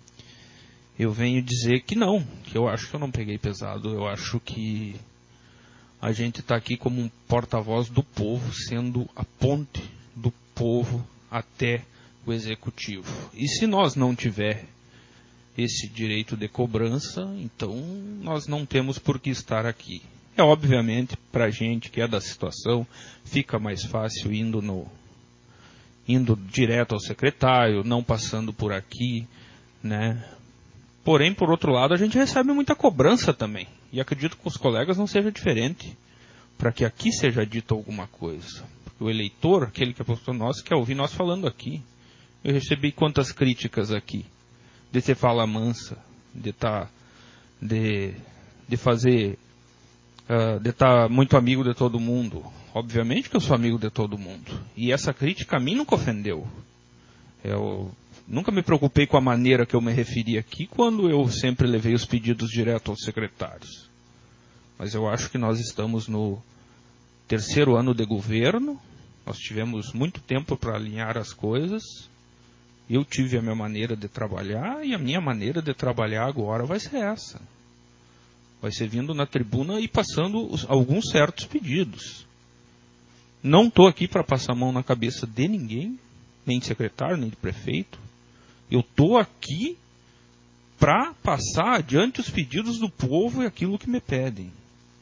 eu venho dizer que não, que eu acho que eu não peguei pesado, eu acho que a gente está aqui como um porta-voz do povo, sendo a ponte do povo até o executivo. E se nós não tiver esse direito de cobrança, então nós não temos por que estar aqui. É obviamente, para a gente que é da situação, fica mais fácil indo, no, indo direto ao secretário, não passando por aqui, né? Porém, por outro lado, a gente recebe muita cobrança também. E acredito que com os colegas não seja diferente, para que aqui seja dito alguma coisa. Porque o eleitor, aquele que apostou nós, quer ouvir nós falando aqui. Eu recebi quantas críticas aqui, de ser fala mansa, de tá, de, de fazer, uh, de estar tá muito amigo de todo mundo. Obviamente que eu sou amigo de todo mundo. E essa crítica a mim nunca ofendeu. Eu nunca me preocupei com a maneira que eu me referi aqui, quando eu sempre levei os pedidos direto aos secretários. Mas eu acho que nós estamos no terceiro ano de governo, nós tivemos muito tempo para alinhar as coisas. Eu tive a minha maneira de trabalhar e a minha maneira de trabalhar agora vai ser essa. Vai ser vindo na tribuna e passando os, alguns certos pedidos. Não estou aqui para passar a mão na cabeça de ninguém, nem de secretário, nem de prefeito. Eu estou aqui para passar adiante os pedidos do povo e aquilo que me pedem.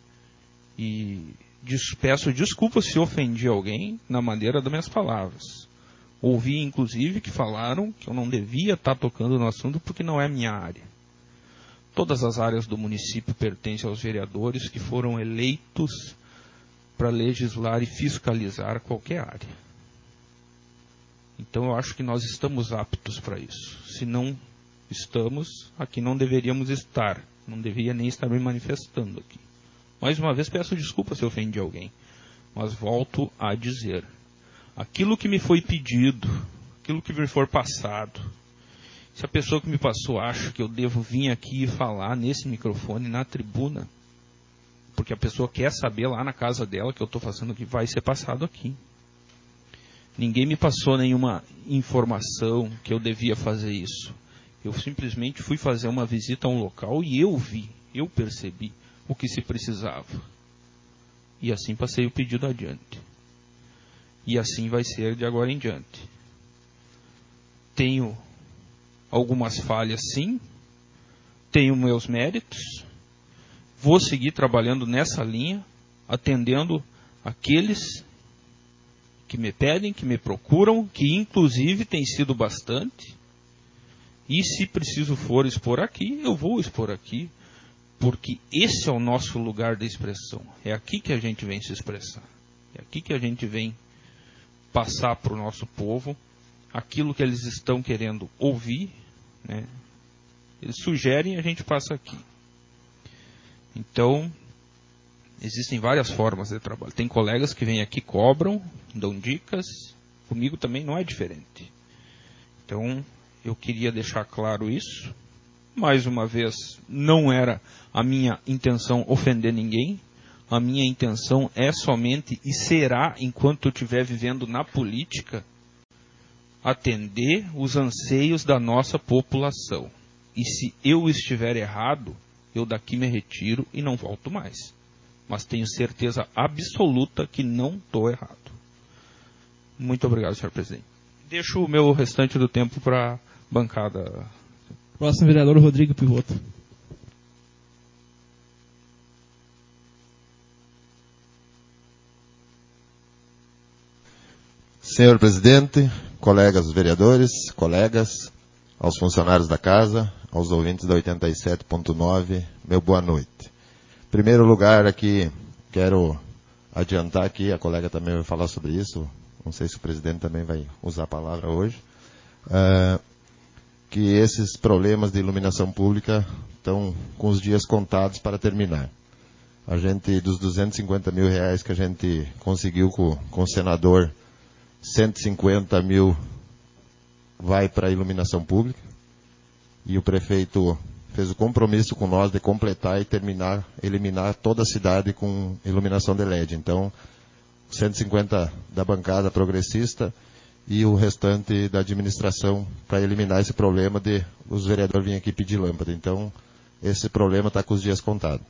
E peço desculpas se ofendi alguém na maneira das minhas palavras. Ouvi, inclusive, que falaram que eu não devia estar tocando no assunto porque não é minha área. Todas as áreas do município pertencem aos vereadores que foram eleitos para legislar e fiscalizar qualquer área. Então eu acho que nós estamos aptos para isso. Se não estamos, aqui não deveríamos estar. Não deveria nem estar me manifestando aqui. Mais uma vez peço desculpa se ofendi alguém. Mas volto a dizer. Aquilo que me foi pedido, aquilo que me for passado, se a pessoa que me passou acha que eu devo vir aqui e falar nesse microfone, na tribuna, porque a pessoa quer saber lá na casa dela que eu estou fazendo aqui, vai ser passado aqui. Ninguém me passou nenhuma informação que eu devia fazer isso. Eu simplesmente fui fazer uma visita a um local e eu vi, eu percebi o que se precisava. E assim passei o pedido adiante. E assim vai ser de agora em diante. Tenho algumas falhas, sim. Tenho meus méritos. Vou seguir trabalhando nessa linha, atendendo aqueles que me pedem, que me procuram, que inclusive tem sido bastante. E se preciso for expor aqui, eu vou expor aqui, porque esse é o nosso lugar de expressão. É aqui que a gente vem se expressar. É aqui que a gente vem passar para o nosso povo aquilo que eles estão querendo ouvir, né? Eles sugerem e a gente passa aqui. Então, existem várias formas de trabalho. Tem colegas que vêm aqui, cobram, dão dicas. Comigo também não é diferente. Então, eu queria deixar claro isso. Mais uma vez, não era a minha intenção ofender ninguém. A minha intenção é somente, e será, enquanto eu estiver vivendo na política, atender os anseios da nossa população. E se eu estiver errado, eu daqui me retiro e não volto mais. Mas tenho certeza absoluta que não estou errado. Muito obrigado, senhor presidente. Deixo o meu restante do tempo para a bancada. Próximo vereador, Rodrigo Pivoto. Senhor presidente, colegas vereadores, colegas, aos funcionários da casa, aos ouvintes da oitenta e sete ponto nove, meu boa noite. Em primeiro lugar aqui, quero adiantar aqui, a colega também vai falar sobre isso, não sei se o presidente também vai usar a palavra hoje, uh, que esses problemas de iluminação pública estão com os dias contados para terminar. A gente, dos duzentos e cinquenta mil reais que a gente conseguiu com, com o senador, cento e cinquenta mil vai para a iluminação pública, e o prefeito fez o compromisso com nós de completar e terminar, eliminar toda a cidade com iluminação de L E D. Então, cento e cinquenta da bancada progressista e o restante da administração para eliminar esse problema de os vereadores virem aqui pedir lâmpada. Então, esse problema está com os dias contados.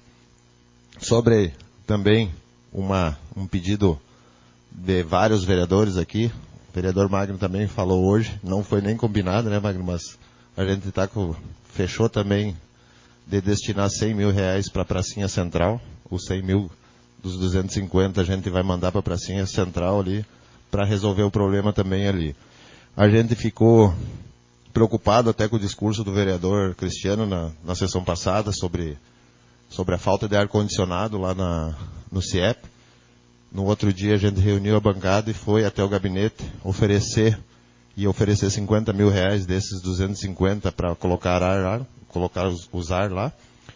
Sobre também uma, um pedido de vários vereadores aqui, o vereador Magno também falou hoje, não foi nem combinado, né, Magno, mas a gente tá com, fechou também de destinar cem mil reais para a pracinha central, os cem mil dos duzentos e cinquenta a gente vai mandar para a pracinha central ali, para resolver o problema também ali. A gente ficou preocupado até com o discurso do vereador Cristiano na, na sessão passada sobre, sobre a falta de ar-condicionado lá na, no C I E P. No outro dia a gente reuniu a bancada e foi até o gabinete oferecer, e oferecer cinquenta mil reais desses duzentos e cinquenta para colocar ar lá, colocar os, os ar lá.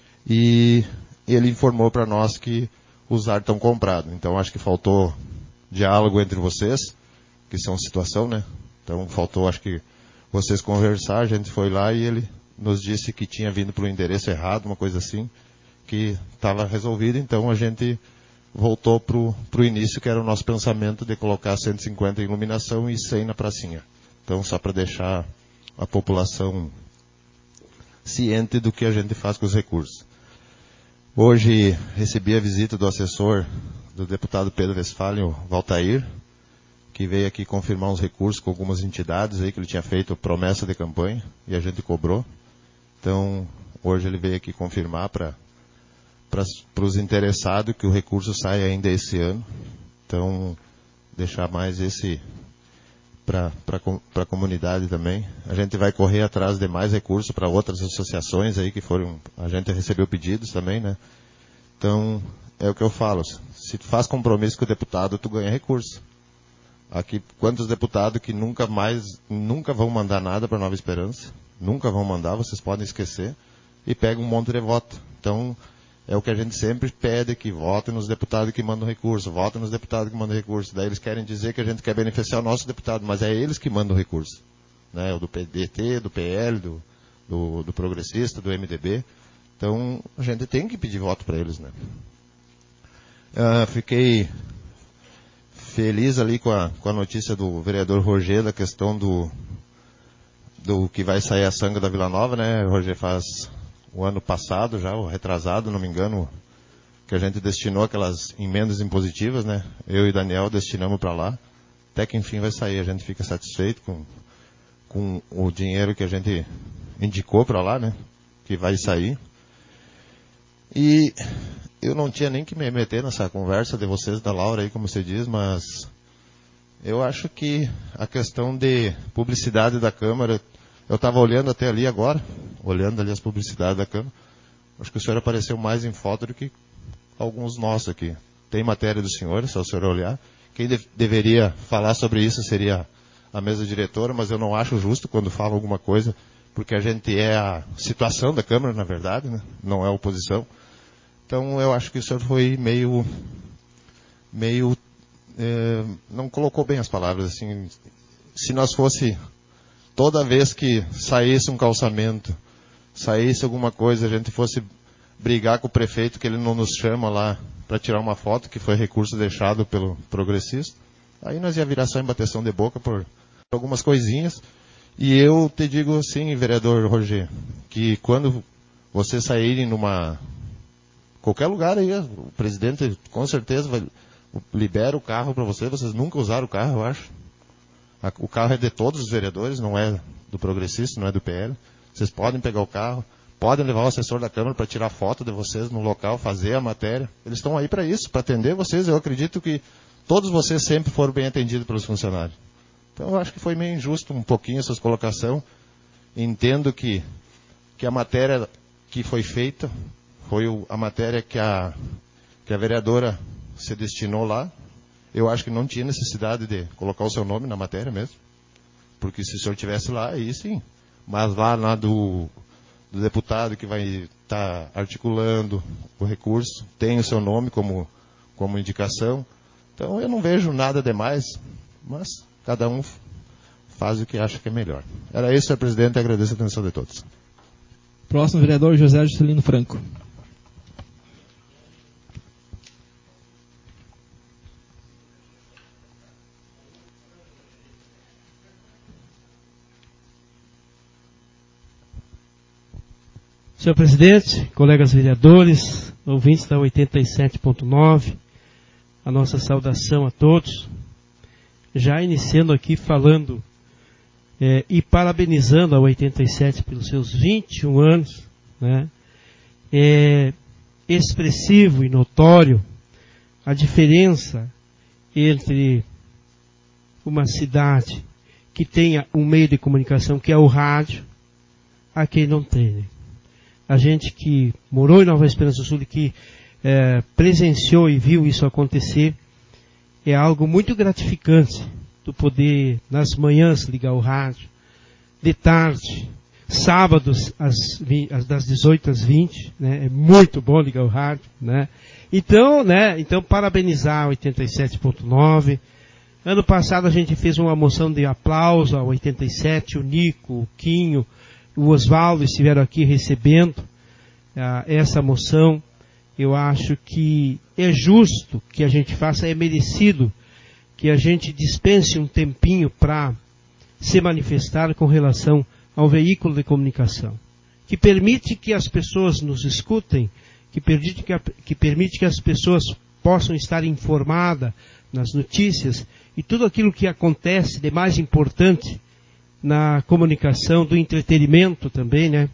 E ele informou para nós que os ar estão comprados. Então acho que faltou diálogo entre vocês, que são situação, né? Então faltou, acho que, vocês conversar, a gente foi lá e ele nos disse que tinha vindo para o endereço errado, uma coisa assim, que estava resolvido, então a gente voltou para o início, que era o nosso pensamento de colocar cento e cinquenta em iluminação e cem na pracinha. Então, só para deixar a população ciente do que a gente faz com os recursos. Hoje recebi a visita do assessor do deputado Pedro Westphalen, o Valtair, que veio aqui confirmar uns recursos com algumas entidades aí que ele tinha feito promessa de campanha e a gente cobrou. Então, hoje ele veio aqui confirmar para para os interessados que o recurso sai ainda esse ano. Então, deixar mais esse para a comunidade também. A gente vai correr atrás de mais recursos para outras associações aí que foram, a gente recebeu pedidos também, né? Então, é o que eu falo, se tu faz compromisso com o deputado, tu ganha recurso. Aqui, quantos deputados que nunca mais, nunca vão mandar nada para Nova Esperança, nunca vão mandar, vocês podem esquecer, e pegam um monte de voto. Então, é o que a gente sempre pede, que votem nos deputados que mandam recurso, votem nos deputados que mandam recurso. Daí eles querem dizer que a gente quer beneficiar o nosso deputado, mas é eles que mandam recurso. Né? O do P D T, do P L, do, do, do Progressista, do M D B. Então, a gente tem que pedir voto para eles. Né? Ah, fiquei feliz ali com a, com a notícia do vereador Roger, da questão do, do que vai sair a sangue da Vila Nova, né? O Roger faz o ano passado já, o retrasado, não me engano, que a gente destinou aquelas emendas impositivas, né? Eu e Daniel destinamos para lá. Até que enfim vai sair, a gente fica satisfeito com, com o dinheiro que a gente indicou para lá, né? Que vai sair. E eu não tinha nem que me meter nessa conversa de vocês, da Laura aí, como você diz, mas eu acho que a questão de publicidade da Câmara, eu estava olhando até ali agora, olhando ali as publicidades da Câmara, acho que o senhor apareceu mais em foto do que alguns nossos aqui. Tem matéria do senhor, se o senhor olhar. Quem de deveria falar sobre isso seria a mesa diretora, mas eu não acho justo quando fala alguma coisa, porque a gente é a situação da Câmara, na verdade, né? Não é a oposição. Então eu acho que o senhor foi meio, meio, eh, não colocou bem as palavras, assim, se nós fosse toda vez que saísse um calçamento, saísse alguma coisa, a gente fosse brigar com o prefeito, que ele não nos chama lá para tirar uma foto, que foi recurso deixado pelo progressista, aí nós ia virar só embateção de boca por algumas coisinhas. E eu te digo assim, vereador Roger, que quando vocês saírem numa... qualquer lugar aí, o presidente com certeza vai, libera o carro para vocês, vocês nunca usaram o carro, eu acho. O carro é de todos os vereadores, não é do progressista, não é do P L. Vocês podem pegar o carro, podem levar o assessor da Câmara para tirar foto de vocês no local, fazer a matéria. Eles estão aí para isso, para atender vocês. Eu acredito que todos vocês sempre foram bem atendidos pelos funcionários. Então eu acho que foi meio injusto um pouquinho essa colocação. Entendo que, que a matéria que foi feita foi o, a matéria que a, que a vereadora se destinou lá. Eu acho que não tinha necessidade de colocar o seu nome na matéria mesmo. Porque se o senhor estivesse lá, aí sim. Mas lá, lá do, do deputado que vai estar tá articulando o recurso, tem o seu nome como, como indicação. Então eu não vejo nada demais, mas cada um faz o que acha que é melhor. Era isso, senhor presidente, e agradeço a atenção de todos. Próximo vereador, José Juscelino Franco. Senhor presidente, colegas vereadores, ouvintes da oitenta e sete ponto nove, a nossa saudação a todos. Já iniciando aqui falando é, e parabenizando a oitenta e sete pelos seus vinte e um anos, né? É expressivo e notório a diferença entre uma cidade que tenha um meio de comunicação que é o rádio, a quem não tem, né? A gente que morou em Nova Esperança do Sul e que é, presenciou e viu isso acontecer, é algo muito gratificante do poder, nas manhãs, ligar o rádio, de tarde, sábados, às, às, das dezoito às vinte, né? É muito bom ligar o rádio, né? Então, né? Então, parabenizar a oitenta e sete ponto nove. Ano passado a gente fez uma moção de aplauso a oitenta e sete, o Nico, o Quinho, o Oswaldo estiveram aqui recebendo uh, essa moção. Eu acho que é justo que a gente faça, é merecido que a gente dispense um tempinho para se manifestar com relação ao veículo de comunicação, que permite que as pessoas nos escutem, que permite que, a, que, permite que as pessoas possam estar informadas nas notícias e tudo aquilo que acontece de mais importante na comunicação, do entretenimento também, né?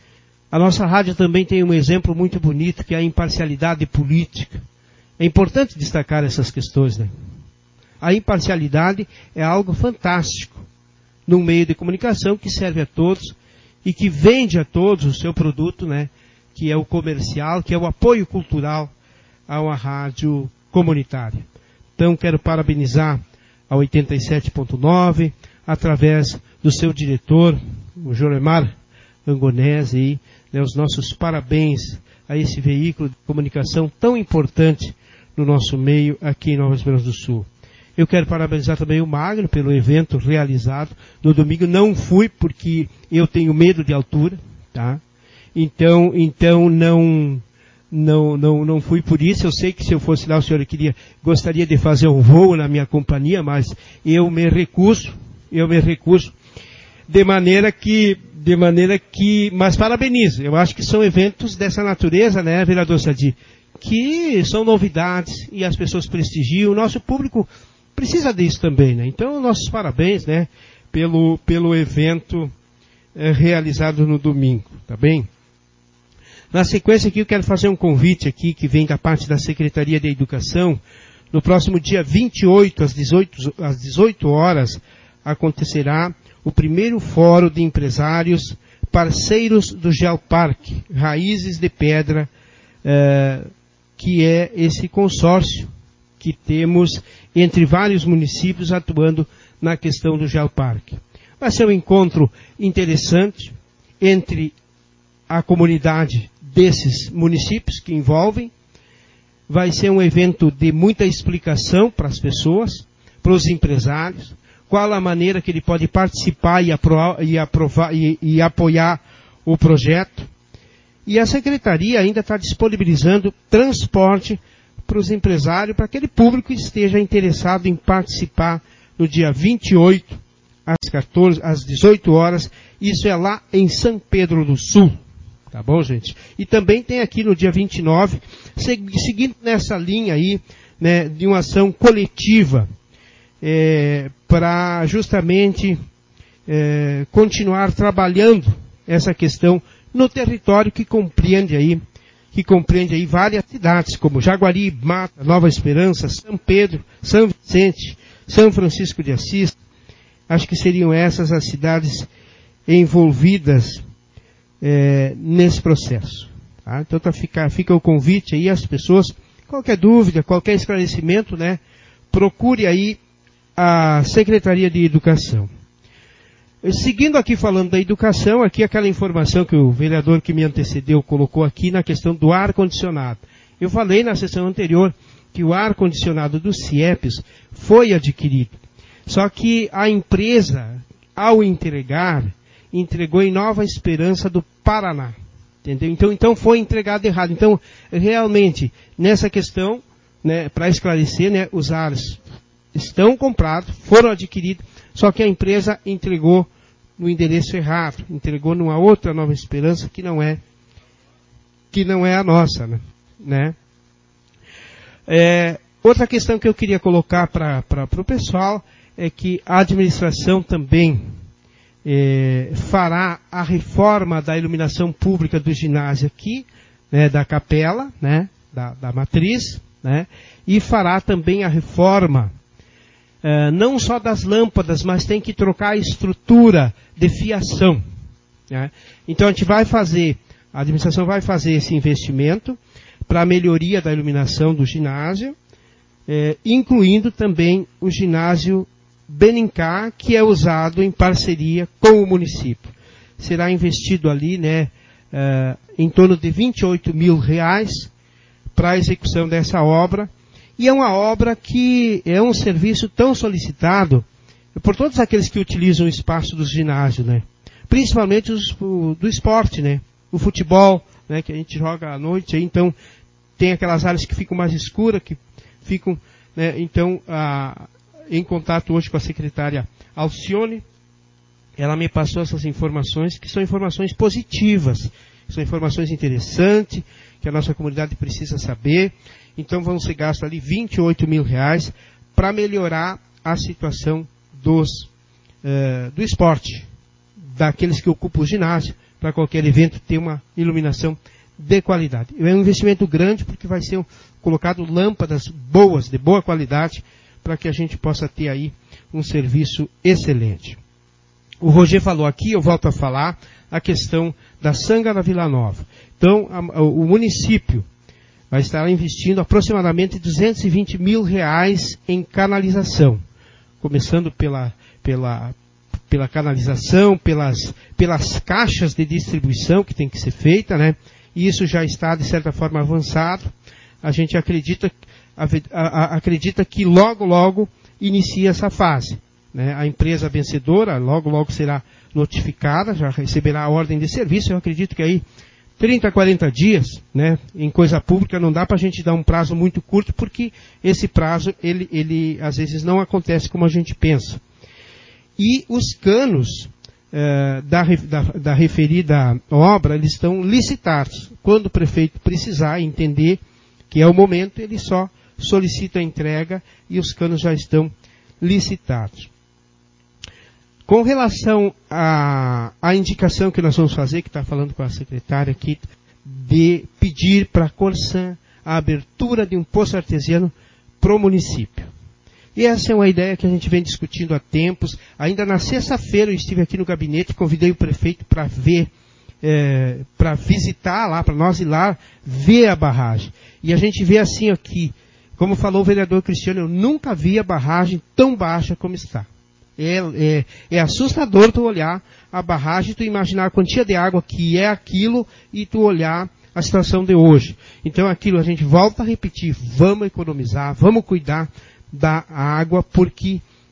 A nossa rádio também tem um exemplo muito bonito, que é a imparcialidade política. É importante destacar essas questões, né? A imparcialidade é algo fantástico num meio de comunicação que serve a todos e que vende a todos o seu produto, né? Que é o comercial, que é o apoio cultural a uma rádio comunitária. Então, quero parabenizar a oitenta e sete ponto nove, através do seu diretor, o Joremar Angonese, né, os nossos parabéns a esse veículo de comunicação tão importante no nosso meio aqui em Nova Esperança do Sul. Eu quero parabenizar também o Magno pelo evento realizado no domingo. Não fui porque eu tenho medo de altura, tá? Então, então não, não, não, não fui por isso. Eu sei que se eu fosse lá, o senhor queria, gostaria de fazer um voo na minha companhia, mas eu me recuso. Eu me recuso, de maneira que, de maneira que, mas parabenizo. Eu acho que são eventos dessa natureza, né, vereador Sadi, que são novidades e as pessoas prestigiam. O nosso público precisa disso também, né? Então, nossos parabéns, né, pelo, pelo evento é, realizado no domingo, tá bem? Na sequência aqui, eu quero fazer um convite aqui, que vem da parte da Secretaria de Educação. No próximo dia vinte e oito, às dezoito, às dezoito horas, acontecerá o primeiro fórum de empresários parceiros do Geoparque, Raízes de Pedra, eh, que é esse consórcio que temos entre vários municípios atuando na questão do Geoparque. Vai ser um encontro interessante entre a comunidade desses municípios que envolvem. Vai ser um evento de muita explicação para as pessoas, para os empresários, qual a maneira que ele pode participar e, aprovar, e, aprovar, e, e apoiar o projeto. E a Secretaria ainda está disponibilizando transporte para os empresários, para aquele público que esteja interessado em participar no dia vinte e oito, às quatorze, às dezoito horas. Isso é lá em São Pedro do Sul. Tá bom, gente? E também tem aqui no dia vinte e nove, seguindo nessa linha aí, né, de uma ação coletiva, é, para justamente é, continuar trabalhando essa questão no território que compreende aí, que compreende aí várias cidades, como Jaguari, Mata, Nova Esperança, São Pedro, São Vicente, São Francisco de Assis. Acho que seriam essas as cidades envolvidas é, nesse processo. Tá? Então tá, fica, fica o convite aí às pessoas, qualquer dúvida, qualquer esclarecimento, né, procure aí a Secretaria de Educação. Seguindo aqui falando da educação, aqui aquela informação que o vereador que me antecedeu colocou aqui na questão do ar-condicionado. Eu falei na sessão anterior que o ar-condicionado do CIEPS foi adquirido. Só que a empresa, ao entregar, entregou em Nova Esperança do Paraná. Entendeu? Então, então foi entregado errado. Então, realmente, nessa questão, né, para esclarecer, né, os ares estão comprados, foram adquiridos, só que a empresa entregou no endereço errado, entregou numa outra Nova Esperança que não é, que não é a nossa, né? É, outra questão que eu queria colocar para o pessoal é que a administração também é, fará a reforma da iluminação pública do ginásio aqui, né, da capela, né, da, da matriz, né, e fará também a reforma Uh, não só das lâmpadas, mas tem que trocar a estrutura de fiação. Né? Então a gente vai fazer, a administração vai fazer esse investimento para a melhoria da iluminação do ginásio, eh, incluindo também o ginásio Benincá, que é usado em parceria com o município. Será investido ali, né, uh, em torno de vinte e oito mil reais para a execução dessa obra. E é uma obra que é um serviço tão solicitado por todos aqueles que utilizam o espaço dos ginásios, né? Principalmente os o, do esporte, né? O futebol, né? Que a gente joga à noite, aí, então tem aquelas áreas que ficam mais escuras, que ficam, né? Então, a, em contato hoje com a secretária Alcione, ela me passou essas informações, que são informações positivas, são informações interessantes, que a nossa comunidade precisa saber. Então vão ser gastos ali vinte e oito mil reais para melhorar a situação dos, uh, do esporte, daqueles que ocupam o ginásio, para qualquer evento ter uma iluminação de qualidade. É um investimento grande porque vai ser um, colocado lâmpadas boas, de boa qualidade, para que a gente possa ter aí um serviço excelente. O Roger falou aqui, eu volto a falar, a questão da Sanga da Vila Nova. Então, a, a, o município vai estar investindo aproximadamente duzentos e vinte mil reais em canalização. Começando pela, pela, pela canalização, pelas, pelas caixas de distribuição que tem que ser feita, né? E isso já está, de certa forma, avançado. A gente acredita, a, a, acredita que logo, logo inicia essa fase. Né? A empresa vencedora logo, logo será notificada, já receberá a ordem de serviço. Eu acredito que aí trinta, quarenta dias, né, em coisa pública, não dá para a gente dar um prazo muito curto, porque esse prazo, ele, ele às vezes não acontece como a gente pensa. E os canos eh, da, da, da referida obra, eles estão licitados. Quando o prefeito precisar entender que é o momento, ele só solicita a entrega e os canos já estão licitados. Com relação à, à indicação que nós vamos fazer, que está falando com a secretária aqui, de pedir para a Corsan a abertura de um poço artesiano para o município. E essa é uma ideia que a gente vem discutindo há tempos. Ainda na sexta-feira eu estive aqui no gabinete, convidei o prefeito para ver, é, para visitar lá, para nós ir lá ver a barragem. E a gente vê assim aqui, como falou o vereador Cristiano, eu nunca vi a barragem tão baixa como está. É, é, é assustador tu olhar a barragem, tu imaginar a quantia de água que é aquilo e tu olhar a situação de hoje. Então aquilo a gente volta a repetir, vamos economizar, vamos cuidar da água, porque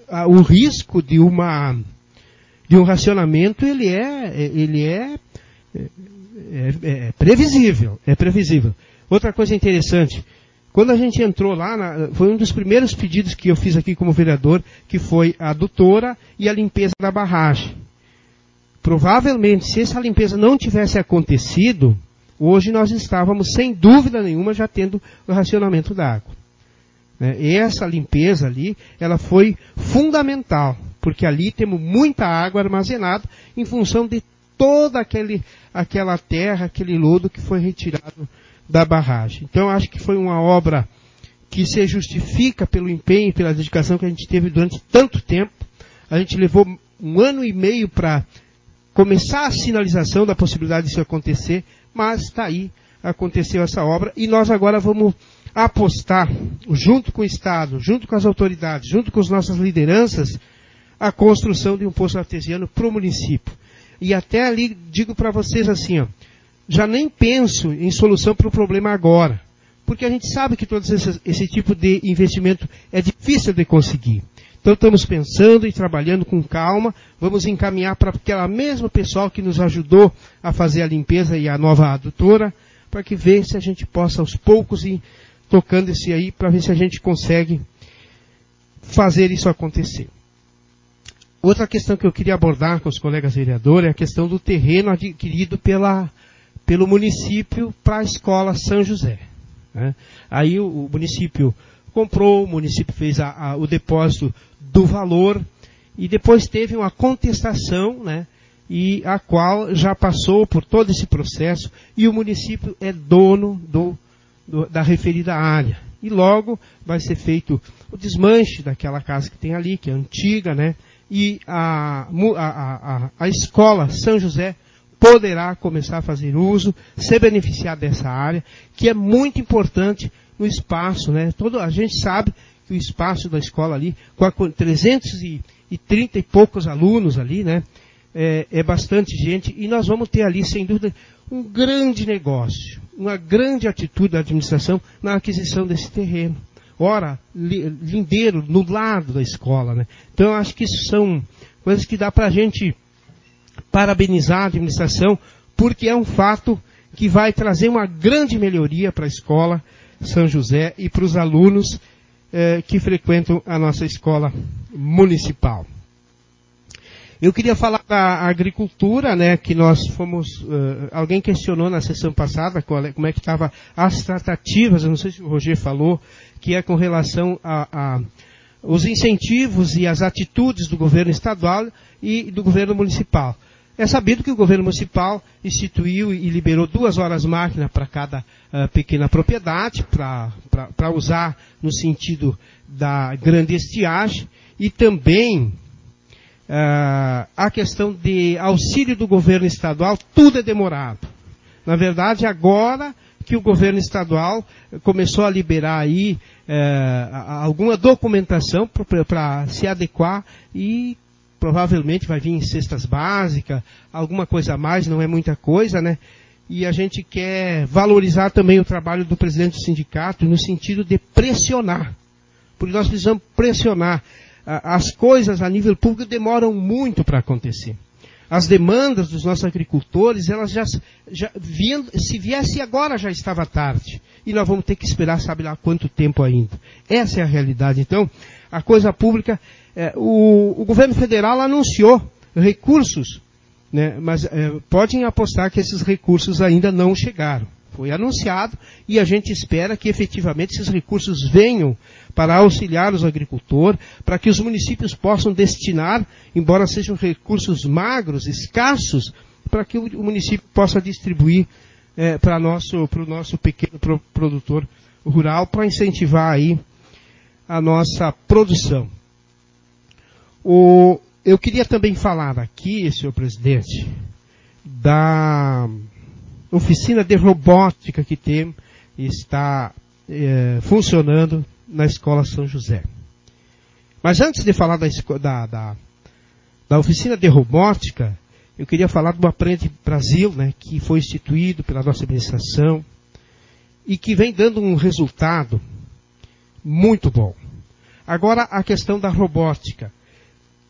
a, o risco de uma de um racionamento ele é ele é, é, é, é previsível, é previsível. Outra coisa interessante, quando a gente entrou lá, na, foi um dos primeiros pedidos que eu fiz aqui como vereador, que foi a adutora e a limpeza da barragem. Provavelmente, se essa limpeza não tivesse acontecido, hoje nós estávamos, sem dúvida nenhuma, já tendo o racionamento da água. E essa limpeza ali, ela foi fundamental, porque ali temos muita água armazenada em função de toda aquele, aquela terra, aquele lodo que foi retirado da barragem. Então, acho que foi uma obra que se justifica pelo empenho e pela dedicação que a gente teve durante tanto tempo. A gente levou um ano e meio para começar a sinalização da possibilidade disso acontecer, mas está aí, aconteceu essa obra, e nós agora vamos apostar, junto com o Estado, junto com as autoridades, junto com as nossas lideranças, a construção de um poço artesiano para o município. E até ali, digo para vocês assim, ó, já nem penso em solução para o problema agora, porque a gente sabe que todo esse, esse tipo de investimento é difícil de conseguir. Então estamos pensando e trabalhando com calma, vamos encaminhar para aquela mesma pessoal que nos ajudou a fazer a limpeza e a nova adutora, para que veja se a gente possa aos poucos ir tocando esse aí, para ver se a gente consegue fazer isso acontecer. Outra questão que eu queria abordar com os colegas vereadores é a questão do terreno adquirido pela, pelo município para a escola São José. Né? Aí o, o município comprou, o município fez a, a, o depósito do valor e depois teve uma contestação, né, e a qual já passou por todo esse processo e o município é dono do, do, da referida área. E logo vai ser feito o desmanche daquela casa que tem ali, que é antiga, né, e a, a, a, a escola São José poderá começar a fazer uso, se beneficiar dessa área, que é muito importante no espaço, né? Todo, a gente sabe que o espaço da escola ali, com trezentos e trinta e poucos alunos ali, né? É, é bastante gente, e nós vamos ter ali, sem dúvida, um grande negócio, uma grande atitude da administração na aquisição desse terreno. Ora, lindeiro, no lado da escola, né? Então, eu acho que isso são coisas que dá para a gente parabenizar a administração, porque é um fato que vai trazer uma grande melhoria para a escola São José e para os alunos eh, que frequentam a nossa escola municipal. Eu queria falar da agricultura, né, que nós fomos, uh, alguém questionou na sessão passada qual é, como é que estava as tratativas, eu não sei se o Roger falou, que é com relação a, a os incentivos e as atitudes do governo estadual e do governo municipal. É sabido que o governo municipal instituiu e liberou duas horas máquina para cada uh, pequena propriedade, para usar no sentido da grande estiagem, e também uh, a questão de auxílio do governo estadual, tudo é demorado. Na verdade, agora que o governo estadual começou a liberar aí uh, alguma documentação para se adequar e provavelmente vai vir em cestas básicas, alguma coisa a mais, não é muita coisa, né? E a gente quer valorizar também o trabalho do presidente do sindicato no sentido de pressionar. Porque nós precisamos pressionar. As coisas a nível público demoram muito para acontecer. As demandas dos nossos agricultores, elas já, já vindo, se viesse agora já estava tarde. E nós vamos ter que esperar, sabe lá quanto tempo ainda. Essa é a realidade. Então, a coisa pública, é, o, o governo federal anunciou recursos, né, mas é, podem apostar que esses recursos ainda não chegaram. Foi anunciado e a gente espera que efetivamente esses recursos venham para auxiliar os agricultores, para que os municípios possam destinar, embora sejam recursos magros, escassos, para que o município possa distribuir é, para nosso, para o nosso pequeno pro, produtor rural, para incentivar aí a nossa produção. O, eu queria também falar aqui, senhor presidente, da oficina de robótica que tem, está é, funcionando na Escola São José. Mas antes de falar da, da, da, da oficina de robótica, eu queria falar do Aprende Brasil, né, que foi instituído pela nossa administração e que vem dando um resultado muito bom. Agora, a questão da robótica.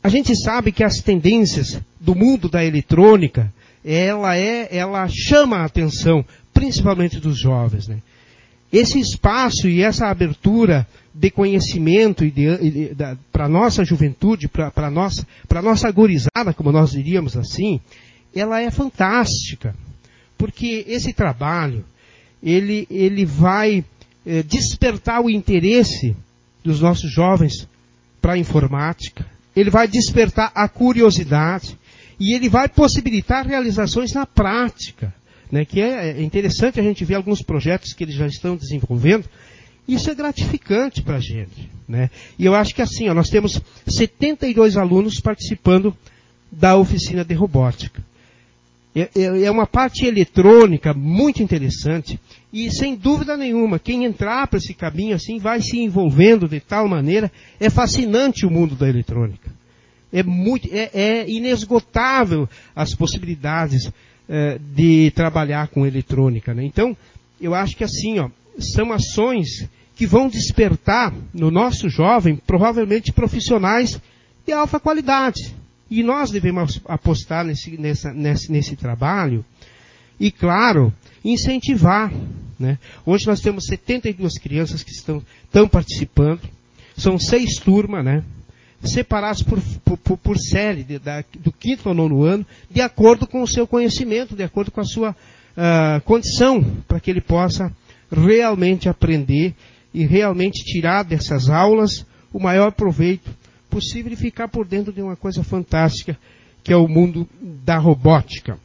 a gente sabe que as tendências do mundo da eletrônica, ela, é, ela chama a atenção, principalmente dos jovens, né? Esse espaço e essa abertura de conhecimento e de, para a nossa juventude, para a nossa, para nossa gurizada, como nós diríamos assim, ela é fantástica. Porque esse trabalho, ele, ele vai eh, despertar o interesse dos nossos jovens para a informática, ele vai despertar a curiosidade e ele vai possibilitar realizações na prática, né, que é interessante a gente ver alguns projetos que eles já estão desenvolvendo. Isso é gratificante para a gente, né? E eu acho que assim, ó, nós temos setenta e dois alunos participando da oficina de robótica. É, é, é uma parte eletrônica muito interessante e, sem dúvida nenhuma, quem entrar para esse caminho assim vai se envolvendo de tal maneira. É fascinante o mundo da eletrônica. É, muito, é, é inesgotável as possibilidades é, de trabalhar com eletrônica, né? Então, eu acho que assim, ó, são ações que vão despertar no nosso jovem, provavelmente, profissionais de alta qualidade. E nós devemos apostar nesse, nessa, nesse, nesse trabalho e, claro, incentivar, né? Hoje nós temos setenta e duas crianças que estão, estão participando. São seis turmas, né? Separadas por, por, por série, de, da, do quinto ao nono ano, de acordo com o seu conhecimento, de acordo com a sua uh, condição, para que ele possa realmente aprender e realmente tirar dessas aulas o maior proveito possível e ficar por dentro de uma coisa fantástica, que é o mundo da robótica.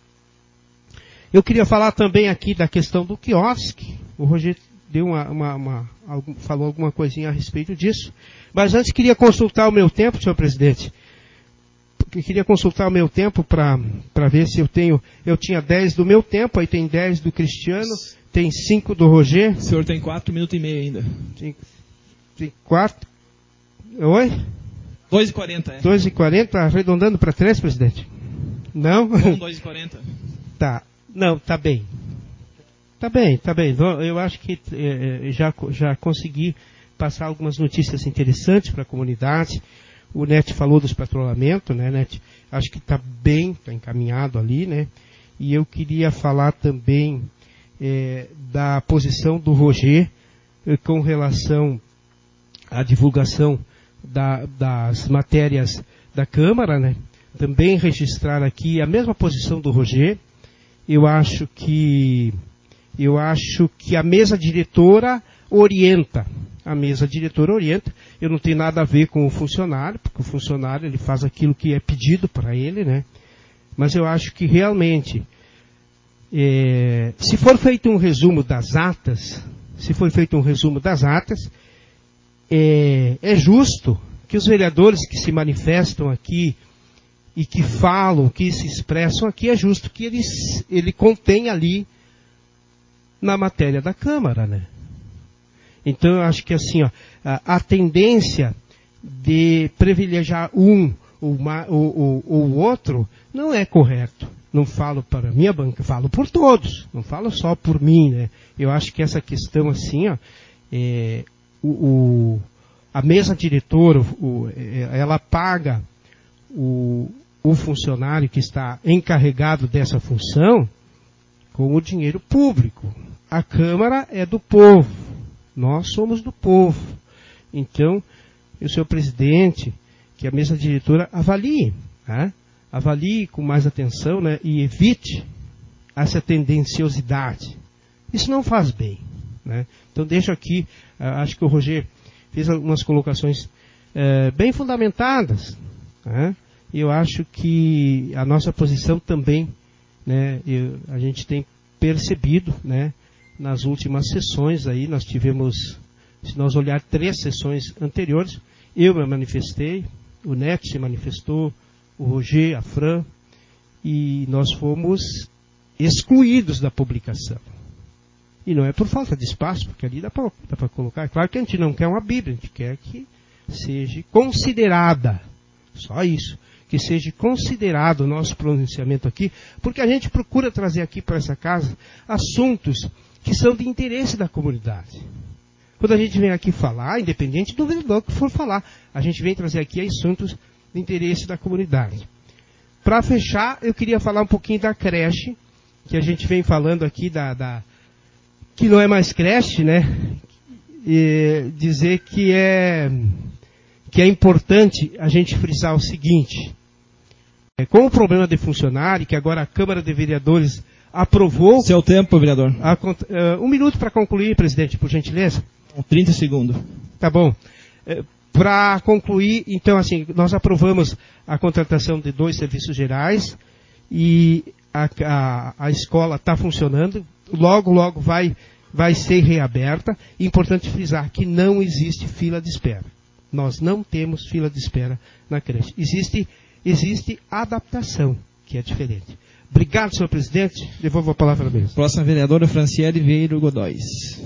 Eu queria falar também aqui da questão do quiosque. O Rogério deu uma, uma, uma, algum, falou alguma coisinha a respeito disso. Mas antes queria consultar o meu tempo, senhor presidente. Eu queria consultar o meu tempo para ver se eu tenho... Eu tinha dez do meu tempo, aí tem dez do Cristiano, tem cinco do Roger. O senhor tem quatro minutos e meio ainda. Tem, tem quatro... Oi? dois e quarenta, é. dois e quarenta, arredondando para três, presidente? Não? Bom, dois e quarenta. Tá. Não, tá bem. Tá bem, tá bem. Eu acho que eh, já, já consegui passar algumas notícias interessantes para a comunidade. O Net falou dos patrulhamentos, né, Net? Acho que está bem, está encaminhado ali, né? E eu queria falar também eh, da posição do Roger eh, com relação à divulgação Da, das matérias da Câmara, né? Também registrar aqui a mesma posição do Roger. Eu acho que eu acho que a mesa diretora orienta. A mesa diretora orienta. Eu não tenho nada a ver com o funcionário, porque o funcionário ele faz aquilo que é pedido para ele, né? Mas eu acho que realmente, é, se for feito um resumo das atas, se for feito um resumo das atas, É, é justo que os vereadores que se manifestam aqui e que falam, que se expressam aqui, é justo que eles, ele contém ali na matéria da Câmara, né? Então eu acho que assim, ó, a, a tendência de privilegiar um ou, uma, ou, ou, ou o outro não é correto. Não falo para a minha banca, falo por todos, não falo só por mim, né? Eu acho que essa questão assim, ó, é, O, o, a mesa diretora, o, ela paga o, o funcionário que está encarregado dessa função com o dinheiro público. A Câmara é do povo. Nós somos do povo. Então, o senhor presidente, que a mesa diretora avalie, né? Avalie com mais atenção, né? E evite essa tendenciosidade. Isso não faz bem, né? Então deixo aqui, uh, acho que o Roger fez algumas colocações uh, bem fundamentadas, né? E eu acho que a nossa posição também, né, eu, a gente tem percebido, né, nas últimas sessões aí, nós tivemos, se nós olhar três sessões anteriores, eu me manifestei, o Neto se manifestou, o Roger, a Fran, e nós fomos excluídos da publicação. E não é por falta de espaço, porque ali dá para colocar. É claro que a gente não quer uma Bíblia, a gente quer que seja considerada. Só isso. Que seja considerado o nosso pronunciamento aqui, porque a gente procura trazer aqui para essa casa assuntos que são de interesse da comunidade. Quando a gente vem aqui falar, independente do vereador que for falar, a gente vem trazer aqui assuntos de interesse da comunidade. Para fechar, eu queria falar um pouquinho da creche, que a gente vem falando aqui, da, da que não é mais creche, né? E dizer que é, que é importante a gente frisar o seguinte: é, com o problema de funcionário, que agora a Câmara de Vereadores aprovou... Seu tempo, vereador. A, uh, um minuto para concluir, presidente, por gentileza. trinta segundos. Tá bom. É, para concluir, então, assim, nós aprovamos a contratação de dois serviços gerais e a, a, a escola está funcionando. Logo, logo vai, vai ser reaberta. Importante frisar que não existe fila de espera. Nós não temos fila de espera na creche. Existe, existe adaptação, que é diferente. Obrigado, senhor presidente. Devolvo a palavra mesmo. Próxima vereadora, Franciele Vieira Godóis.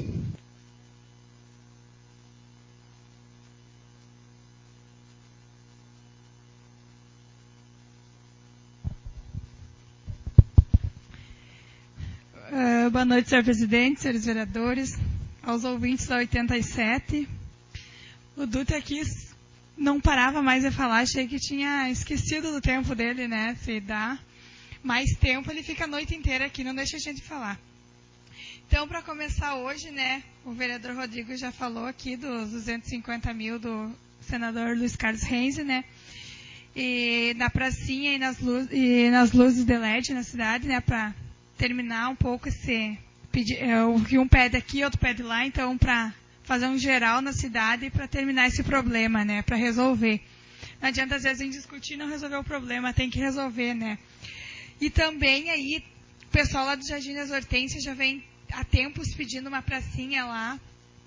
Uh, boa noite, senhor presidente, senhores vereadores, aos ouvintes da oitenta e sete. O Dutra aqui não parava mais de falar, achei que tinha esquecido do tempo dele, né? Se dá mais tempo, ele fica a noite inteira aqui, não deixa a gente falar. Então, para começar hoje, né, o vereador Rodrigo já falou aqui dos duzentos e cinquenta mil do senador Luiz Carlos Renzi, né? E na pracinha e nas, luz, e nas luzes de L E D na cidade, né, para terminar um pouco esse... O que um pede aqui, outro pede lá, então para fazer um geral na cidade para terminar esse problema, né, para resolver. Não adianta às vezes a gente discutir e não resolver o problema, tem que resolver, né. E também aí, o pessoal lá do Jardim das Hortênsias já vem há tempos pedindo uma pracinha lá.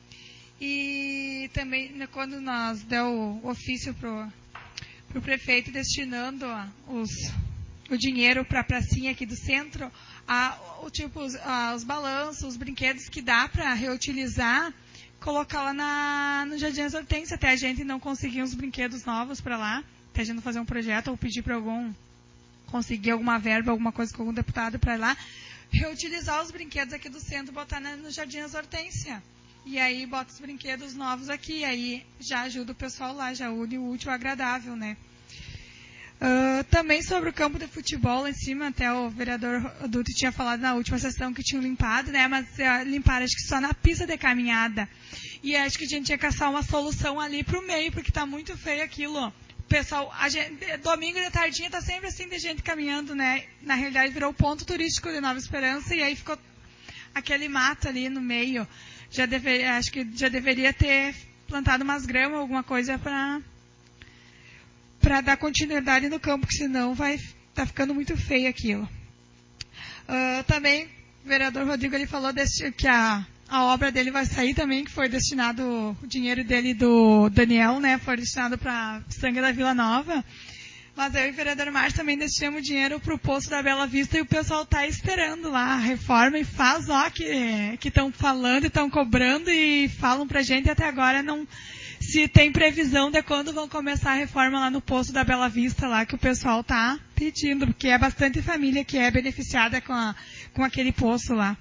E também, quando nós deu o ofício pro, pro prefeito destinando os, o dinheiro para a pracinha aqui do centro, a, o, tipo, os, a, os balanços, os brinquedos que dá para reutilizar, colocar lá na, no Jardim das Hortênsias, até a gente não conseguir uns brinquedos novos para lá, até a gente não fazer um projeto ou pedir para algum, conseguir alguma verba, alguma coisa com algum deputado para ir lá, reutilizar os brinquedos aqui do centro, botar na, no Jardim das Hortênsias. E aí bota os brinquedos novos aqui, aí já ajuda o pessoal lá, já une o útil ao agradável, né? Uh, também sobre o campo de futebol lá em cima, até o vereador Dutti tinha falado na última sessão que tinham limpado, né? Mas uh, limparam acho que só na pista de caminhada. E acho que a gente tinha que caçar uma solução ali pro meio, porque tá muito feio aquilo. O pessoal, a gente, domingo de tardinha tá sempre assim de gente caminhando, né? Na realidade virou o ponto turístico de Nova Esperança e aí ficou aquele mato ali no meio. Já deveria, acho que já deveria ter plantado umas gramas, alguma coisa para para dar continuidade no campo, porque senão vai tá ficando muito feio aquilo. Uh, também o vereador Rodrigo ele falou desse, que a, a obra dele vai sair também, que foi destinado, o dinheiro dele do Daniel, né, foi destinado para Sangue da Vila Nova. Mas eu e o vereador Márcio também destinamos dinheiro para o Poço da Bela Vista e o pessoal está esperando lá a reforma e faz, ó, que estão falando e estão cobrando e falam para a gente até agora não se tem previsão de quando vão começar a reforma lá no Poço da Bela Vista, lá que o pessoal está pedindo, porque é bastante família que é beneficiada com, a, com aquele poço lá.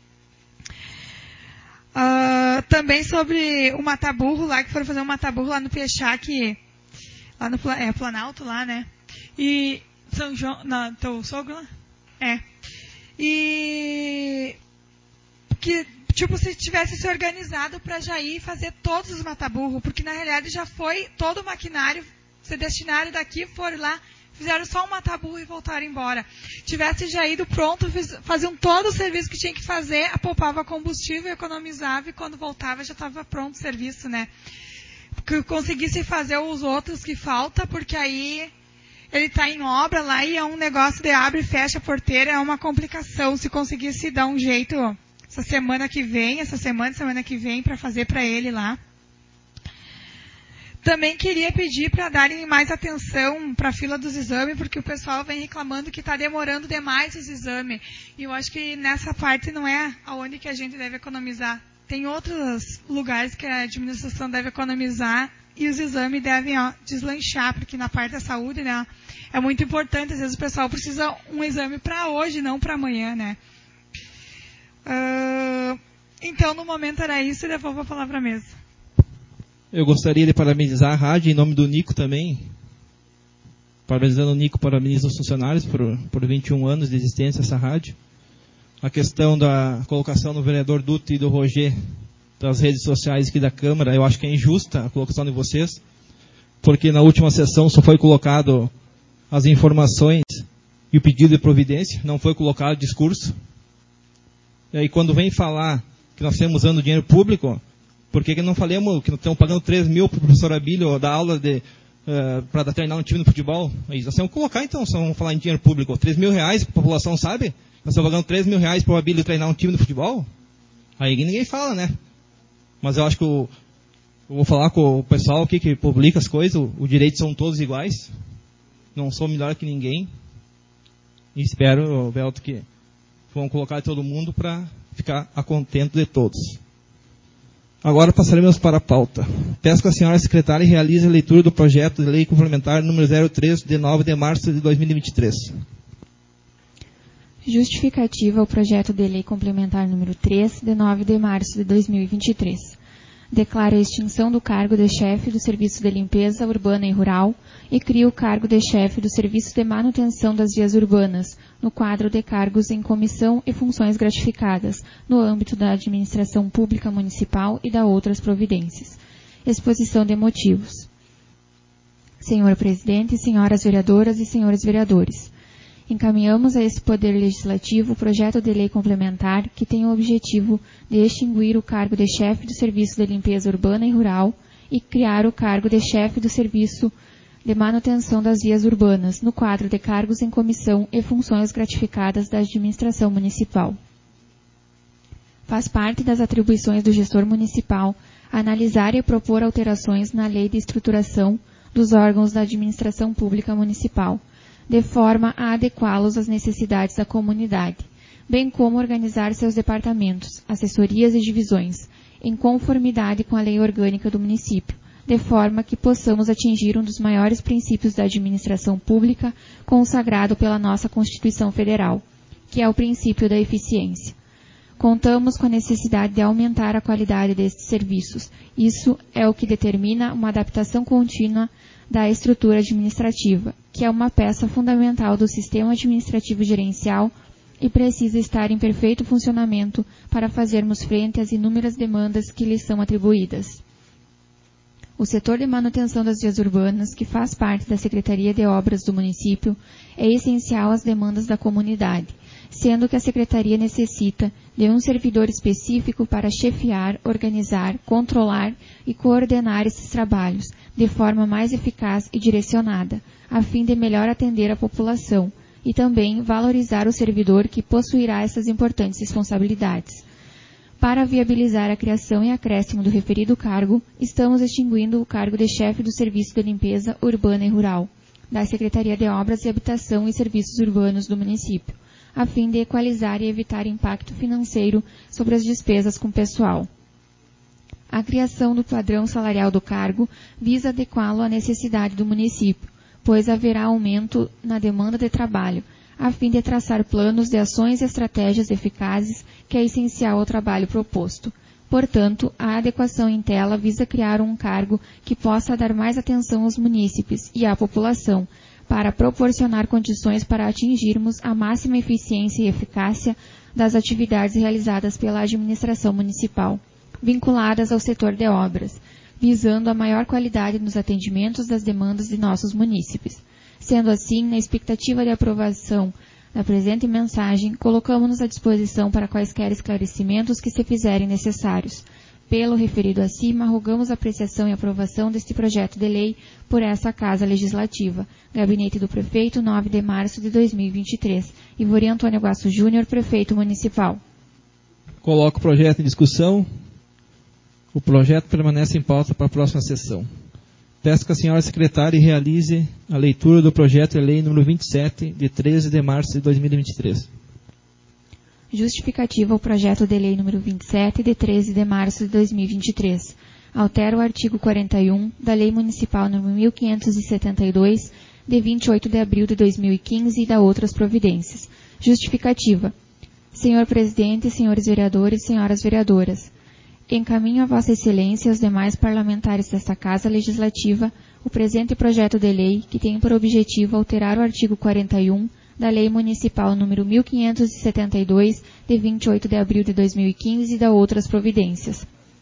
Uh, também sobre o mataburro lá, que foram fazer um mataburro lá no Piechá, que lá no é, Planalto, lá, né? E São João, não, teu sogro lá? É. E que, tipo, se tivesse se organizado para já ir fazer todos os mataburros, porque na realidade já foi todo o maquinário, se destinaram daqui, foram lá, fizeram só um mataburro e voltaram embora. Tivesse já ido pronto, fiz, faziam todo o serviço que tinha que fazer, poupava combustível, economizava e quando voltava já estava pronto o serviço, né? Que conseguisse fazer os outros que falta, porque aí ele está em obra lá e é um negócio de abre e fecha a porteira, é uma complicação. Se conseguisse dar um jeito essa semana que vem, essa semana, semana que vem, para fazer para ele lá. Também queria pedir para darem mais atenção para a fila dos exames, porque o pessoal vem reclamando que está demorando demais os exames. E eu acho que nessa parte não é aonde que a gente deve economizar. Tem outros lugares que a administração deve economizar e os exames devem ó, deslanchar, porque na parte da saúde, né, é muito importante. Às vezes o pessoal precisa um exame para hoje, não para amanhã, né. Uh, então, no momento era isso e devolvo a palavra à mesa. Eu gostaria de parabenizar a rádio em nome do Nico também, parabenizando o Nico, parabenizo os funcionários por, por vinte e um anos de existência dessa rádio. A questão da colocação do vereador Dutra e do Roger das redes sociais aqui da Câmara, eu acho que é injusta a colocação de vocês, porque na última sessão só foi colocado as informações e o pedido de providência, não foi colocado discurso. E aí quando vem falar que nós estamos usando dinheiro público, por que, que não falamos que nós estamos pagando três mil para o professor Abílio dar aula de, uh, para treinar um time no futebol? Aí nós temos que colocar então, se vamos falar em dinheiro público, três mil reais, a população sabe? Nós estamos pagando três mil reais para o Abílio treinar um time no futebol? Aí ninguém fala, né? Mas eu acho que eu, eu vou falar com o pessoal aqui que publica as coisas, os direitos são todos iguais, não sou melhor que ninguém. E espero, Velto, que vão colocar todo mundo para ficar a contento de todos. Agora passaremos para a pauta. Peço que a senhora secretária realize a leitura do projeto de lei complementar número zero três, de nove de março de dois mil e vinte e três. Justificativa ao projeto de lei complementar número três, de nove de março de dois mil e vinte e três. Declara a extinção do cargo de chefe do Serviço de Limpeza Urbana e Rural e cria o cargo de chefe do Serviço de Manutenção das Vias Urbanas, no quadro de cargos em comissão e funções gratificadas, no âmbito da Administração Pública Municipal e da outras providências. Exposição de motivos. Senhor Presidente, senhoras vereadoras e senhores vereadores, encaminhamos a esse Poder Legislativo o projeto de lei complementar que tem o objetivo de extinguir o cargo de chefe do Serviço de Limpeza Urbana e Rural e criar o cargo de chefe do Serviço de Manutenção das Vias Urbanas, no quadro de cargos em comissão e funções gratificadas da Administração Municipal. Faz parte das atribuições do gestor municipal analisar e propor alterações na Lei de Estruturação dos órgãos da Administração Pública Municipal, de forma a adequá-los às necessidades da comunidade, bem como organizar seus departamentos, assessorias e divisões, em conformidade com a lei orgânica do município, de forma que possamos atingir um dos maiores princípios da administração pública consagrado pela nossa Constituição Federal, que é o princípio da eficiência. Contamos com a necessidade de aumentar a qualidade destes serviços. Isso é o que determina uma adaptação contínua da estrutura administrativa, que é uma peça fundamental do sistema administrativo gerencial e precisa estar em perfeito funcionamento para fazermos frente às inúmeras demandas que lhes são atribuídas. O setor de manutenção das vias urbanas, que faz parte da Secretaria de Obras do município, é essencial às demandas da comunidade, sendo que a Secretaria necessita de um servidor específico para chefiar, organizar, controlar e coordenar esses trabalhos, de forma mais eficaz e direcionada, a fim de melhor atender a população e também valorizar o servidor que possuirá essas importantes responsabilidades. Para viabilizar a criação e acréscimo do referido cargo, estamos extinguindo o cargo de chefe do Serviço de Limpeza Urbana e Rural, da Secretaria de Obras e Habitação e Serviços Urbanos do município, a fim de equalizar e evitar impacto financeiro sobre as despesas com pessoal. A criação do padrão salarial do cargo visa adequá-lo à necessidade do município, pois haverá aumento na demanda de trabalho, a fim de traçar planos de ações e estratégias eficazes, que é essencial ao trabalho proposto. Portanto, a adequação em tela visa criar um cargo que possa dar mais atenção aos munícipes e à população, para proporcionar condições para atingirmos a máxima eficiência e eficácia das atividades realizadas pela administração municipal, vinculadas ao setor de obras, visando a maior qualidade nos atendimentos das demandas de nossos munícipes. Sendo assim, na expectativa de aprovação da presente mensagem, colocamos-nos à disposição para quaisquer esclarecimentos que se fizerem necessários. Pelo referido acima, rogamos a apreciação e aprovação deste projeto de lei por essa Casa Legislativa. Gabinete do Prefeito, nove de março de dois mil e vinte e três. Ivori Antônio Guaço Júnior, Prefeito Municipal. Coloco o projeto em discussão. O projeto permanece em pauta para a próxima sessão. Peço que a senhora secretária realize a leitura do projeto de lei número vinte e sete, de treze de março de dois mil e vinte e três. Justificativa ao projeto de lei número vinte e sete, de treze de março de dois mil e vinte e três. Altera o artigo quarenta e um da Lei Municipal número mil quinhentos e setenta e dois, de vinte e oito de abril de dois mil e quinze e da outras providências. Justificativa. Senhor Presidente, senhores vereadores, senhoras vereadoras, encaminho a Vossa Excelência e aos demais parlamentares desta Casa Legislativa o presente projeto de lei, que tem por objetivo alterar o artigo quarenta e um da Lei Municipal número mil quinhentos e setenta e dois, de vinte e oito de abril de dois mil e quinze, e da outras providências.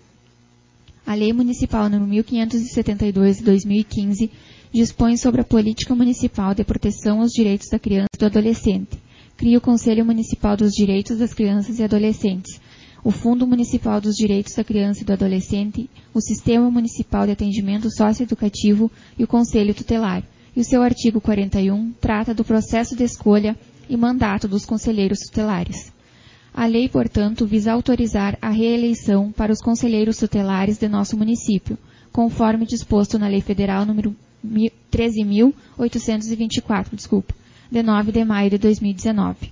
A Lei Municipal número mil quinhentos e setenta e dois, de dois mil e quinze, dispõe sobre a política municipal de proteção aos direitos da criança e do adolescente. Cria o Conselho Municipal dos Direitos das Crianças e Adolescentes, o Fundo Municipal dos Direitos da Criança e do Adolescente, o Sistema Municipal de Atendimento Socioeducativo e o Conselho Tutelar. E o seu artigo quarenta e um trata do processo de escolha e mandato dos conselheiros tutelares. A lei, portanto, visa autorizar a reeleição para os conselheiros tutelares de nosso município, conforme disposto na Lei Federal número treze mil oitocentos e vinte e quatro, desculpa, de nove de maio de dois mil e dezenove,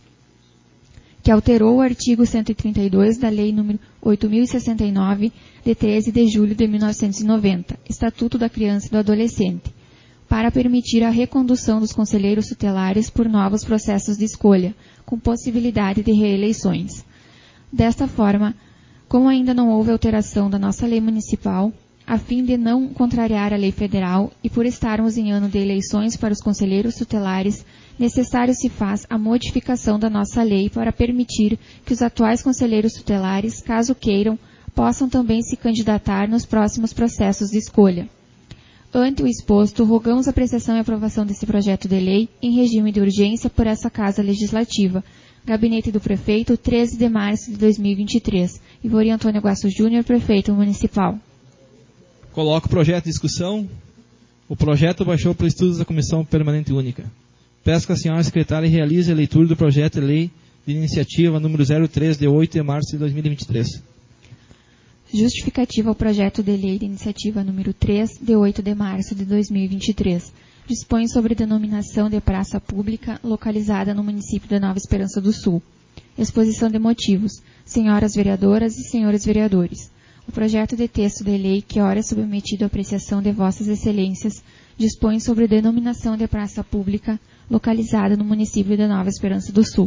que alterou o artigo cento e trinta e dois da Lei número oito mil e sessenta e nove, de treze de julho de mil novecentos e noventa, Estatuto da Criança e do Adolescente, para permitir a recondução dos conselheiros tutelares por novos processos de escolha, com possibilidade de reeleições. Desta forma, como ainda não houve alteração da nossa lei municipal, a fim de não contrariar a lei federal e por estarmos em ano de eleições para os conselheiros tutelares, necessário se faz a modificação da nossa lei para permitir que os atuais conselheiros tutelares, caso queiram, possam também se candidatar nos próximos processos de escolha. Ante o exposto, rogamos a apreciação e aprovação desse projeto de lei em regime de urgência por essa Casa Legislativa. Gabinete do Prefeito, treze de março de dois mil e vinte e três. Ivori Antônio Guasso Júnior, Prefeito Municipal. Coloco o projeto em discussão. O projeto baixou para estudos da Comissão Permanente Única. Peço que a senhora secretária realize a leitura do projeto de lei de iniciativa número zero três, de oito de março de dois mil e vinte e três. Justificativa ao projeto de lei de iniciativa número três, de oito de março de dois mil e vinte e três. Dispõe sobre denominação de praça pública localizada no município de Nova Esperança do Sul. Exposição de motivos. Senhoras vereadoras e senhores vereadores. O projeto de texto de lei, que ora é submetido à apreciação de vossas excelências, dispõe sobre denominação de praça pública localizada no município de Nova Esperança do Sul.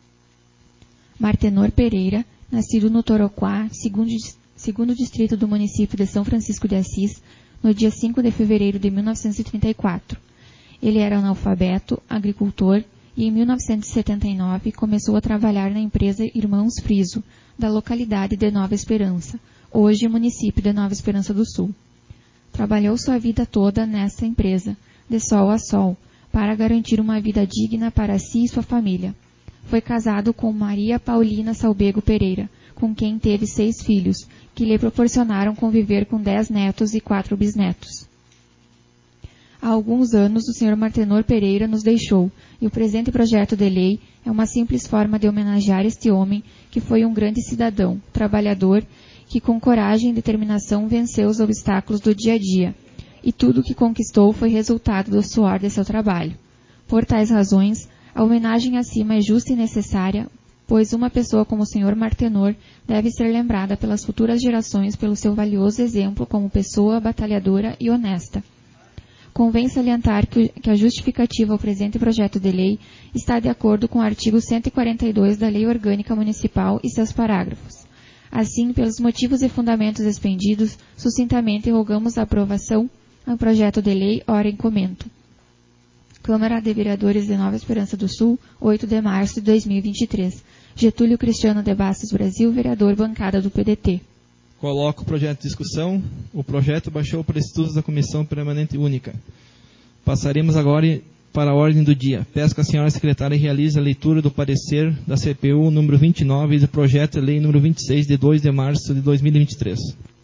Martenor Pereira, nascido no Toroquá, segundo segundo distrito do município de São Francisco de Assis, no dia cinco de fevereiro de mil novecentos e trinta e quatro. Ele era analfabeto, agricultor, e em mil novecentos e setenta e nove começou a trabalhar na empresa Irmãos Friso, da localidade de Nova Esperança, hoje município de Nova Esperança do Sul. Trabalhou sua vida toda nessa empresa, de sol a sol, para garantir uma vida digna para si e sua família. Foi casado com Maria Paulina Salbego Pereira, com quem teve seis filhos, que lhe proporcionaram conviver com dez netos e quatro bisnetos. Há alguns anos, o senhor Martenor Pereira nos deixou, e o presente projeto de lei é uma simples forma de homenagear este homem, que foi um grande cidadão, trabalhador, que com coragem e determinação venceu os obstáculos do dia a dia, e tudo o que conquistou foi resultado do suor de seu trabalho. Por tais razões, a homenagem acima é justa e necessária, pois uma pessoa como o senhor Martenor deve ser lembrada pelas futuras gerações pelo seu valioso exemplo como pessoa batalhadora e honesta. Convém salientar que, que a justificativa ao presente projeto de lei está de acordo com o artigo cento e quarenta e dois da Lei Orgânica Municipal e seus parágrafos. Assim, pelos motivos e fundamentos expendidos, sucintamente rogamos a aprovação ao projeto de lei ora em comento. Câmara de Vereadores de Nova Esperança do Sul, oito de março de dois mil e vinte e três. Getúlio Cristiano de Bastos Brasil, vereador, bancada do P D T. Coloco o projeto em discussão. O projeto baixou para estudos da Comissão Permanente Única. Passaremos agora para a ordem do dia. Peço que a senhora secretária realize a leitura do parecer da C P U número vinte e nove e do projeto de lei número vinte e seis, de dois de março de dois mil e vinte e três.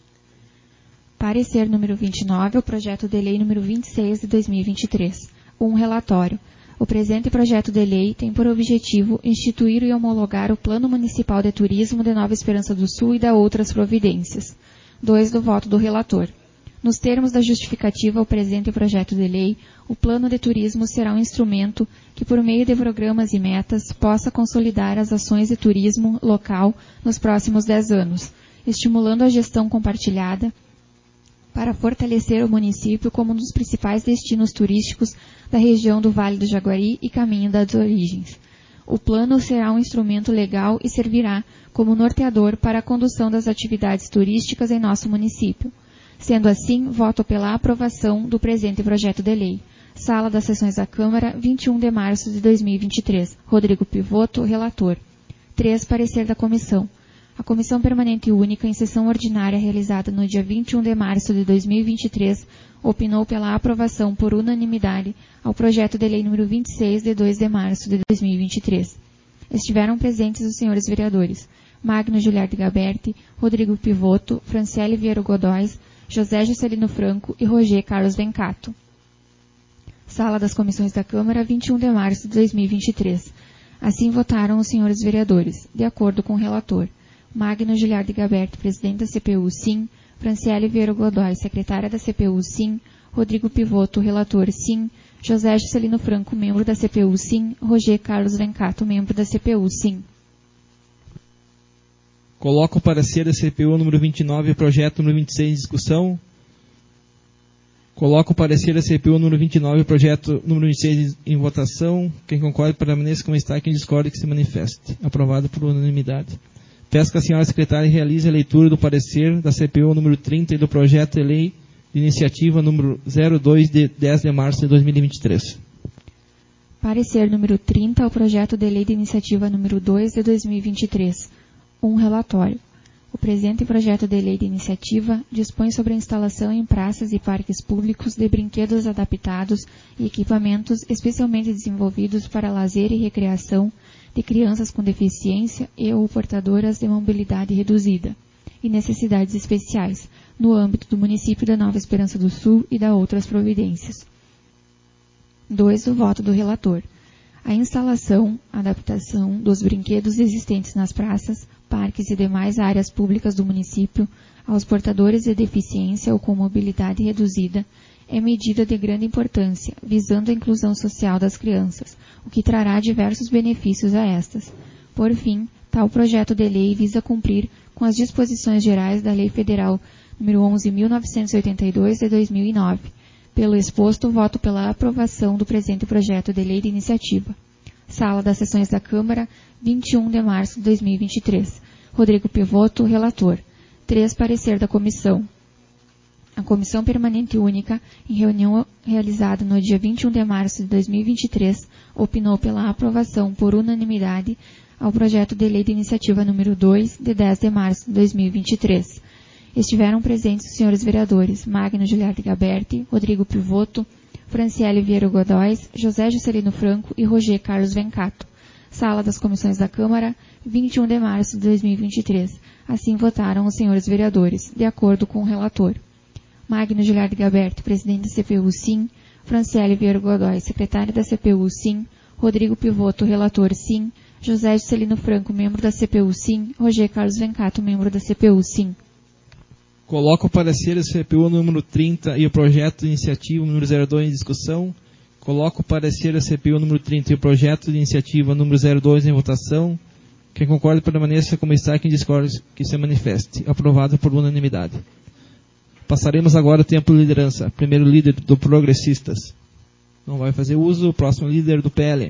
Parecer número vinte e nove, o projeto de lei número vinte e seis de dois mil e vinte e três. Um relatório. O presente projeto de lei tem por objetivo instituir e homologar o Plano Municipal de Turismo de Nova Esperança do Sul e da outras providências. dois. Do voto do relator. Nos termos da justificativa ao presente projeto de lei, o Plano de Turismo será um instrumento que, por meio de programas e metas, possa consolidar as ações de turismo local nos próximos dez anos, estimulando a gestão compartilhada, para fortalecer o município como um dos principais destinos turísticos da região do Vale do Jaguari e Caminho das Origens. O plano será um instrumento legal e servirá como norteador para a condução das atividades turísticas em nosso município. Sendo assim, voto pela aprovação do presente projeto de lei. Sala das Sessões da Câmara, vinte e um de março de dois mil e vinte e três. Rodrigo Pivoto, relator. três. Parecer da Comissão. A Comissão Permanente Única, em sessão ordinária realizada no dia vinte e um de março de dois mil e vinte e três, opinou pela aprovação por unanimidade ao projeto de lei número vinte e seis, de dois de março de dois mil e vinte e três. Estiveram presentes os senhores vereadores Magno Giliardi Gaberti, Rodrigo Pivoto, Franciele Vieira Godóis, José Juscelino Franco e Roger Carlos Vencato. Sala das Comissões da Câmara, vinte e um de março de dois mil e vinte e três. Assim votaram os senhores vereadores, de acordo com o relator. Magno Giliardi Gaberti, presidente da C P U, sim. Franciele Vieira Godoy, secretária da C P U, sim. Rodrigo Pivoto, relator, sim. José Juscelino Franco, membro da C P U, sim. Roger Carlos Vencato, membro da C P U, sim. Coloco o parecer da C P U número vinte e nove e projeto número vinte e seis em discussão. Coloco o parecer da C P U número vinte e nove e projeto número vinte e seis em votação. Quem concorda permaneça como está, quem discorda que se manifeste. Aprovado por unanimidade. Peço que a senhora secretária realize a leitura do parecer da C P U número trinta e do projeto de lei de iniciativa número zero dois de dez de março de dois mil e vinte e três. Parecer número trinta ao projeto de lei de iniciativa número dois de dois mil e vinte e três. Um relatório. O presente projeto de lei de iniciativa dispõe sobre a instalação em praças e parques públicos de brinquedos adaptados e equipamentos especialmente desenvolvidos para lazer e recreação de crianças com deficiência e ou portadoras de mobilidade reduzida e necessidades especiais, no âmbito do município da Nova Esperança do Sul e da outras providências. dois. O voto do relator. A instalação, adaptação dos brinquedos existentes nas praças, parques e demais áreas públicas do município aos portadores de deficiência ou com mobilidade reduzida é medida de grande importância, visando a inclusão social das crianças, o que trará diversos benefícios a estas. Por fim, tal projeto de lei visa cumprir com as disposições gerais da Lei Federal número onze mil novecentos e oitenta e dois de dois mil e nove. Pelo exposto, voto pela aprovação do presente projeto de lei de iniciativa. Sala das Sessões da Câmara, vinte e um de março de dois mil e vinte e três. Rodrigo Pivoto, relator. três. Parecer da Comissão. A Comissão Permanente Única, em reunião realizada no dia vinte e um de março de dois mil e vinte e três, opinou pela aprovação por unanimidade ao projeto de lei de iniciativa número dois, de dez de março de dois mil e vinte e três. Estiveram presentes os senhores vereadores Magno Giliardi Gaberti, Rodrigo Pivoto, Franciele Vieira Godóis, José Juscelino Franco e Roger Carlos Vencato. Sala das Comissões da Câmara, vinte e um de março de dois mil e vinte e três. Assim votaram os senhores vereadores, de acordo com o relator. Magno Giliardi Gaberti, presidente da C P U, sim. Franciele Vieira Godoy, secretária da C P U, sim. Rodrigo Pivoto, relator, sim. José Juscelino Franco, membro da C P U, sim. Roger Carlos Vencato, membro da C P U, sim. Coloco o parecer da C P U número trinta e o projeto de iniciativa número zero dois em discussão. Coloco o parecer da C P U número trinta e o projeto de iniciativa número zero dois em votação. Quem concorda permaneça como está, quem discorda que se manifeste. Aprovado por unanimidade. Passaremos agora o tempo de liderança. Primeiro líder do Progressistas. Não vai fazer uso. Próximo líder do P L.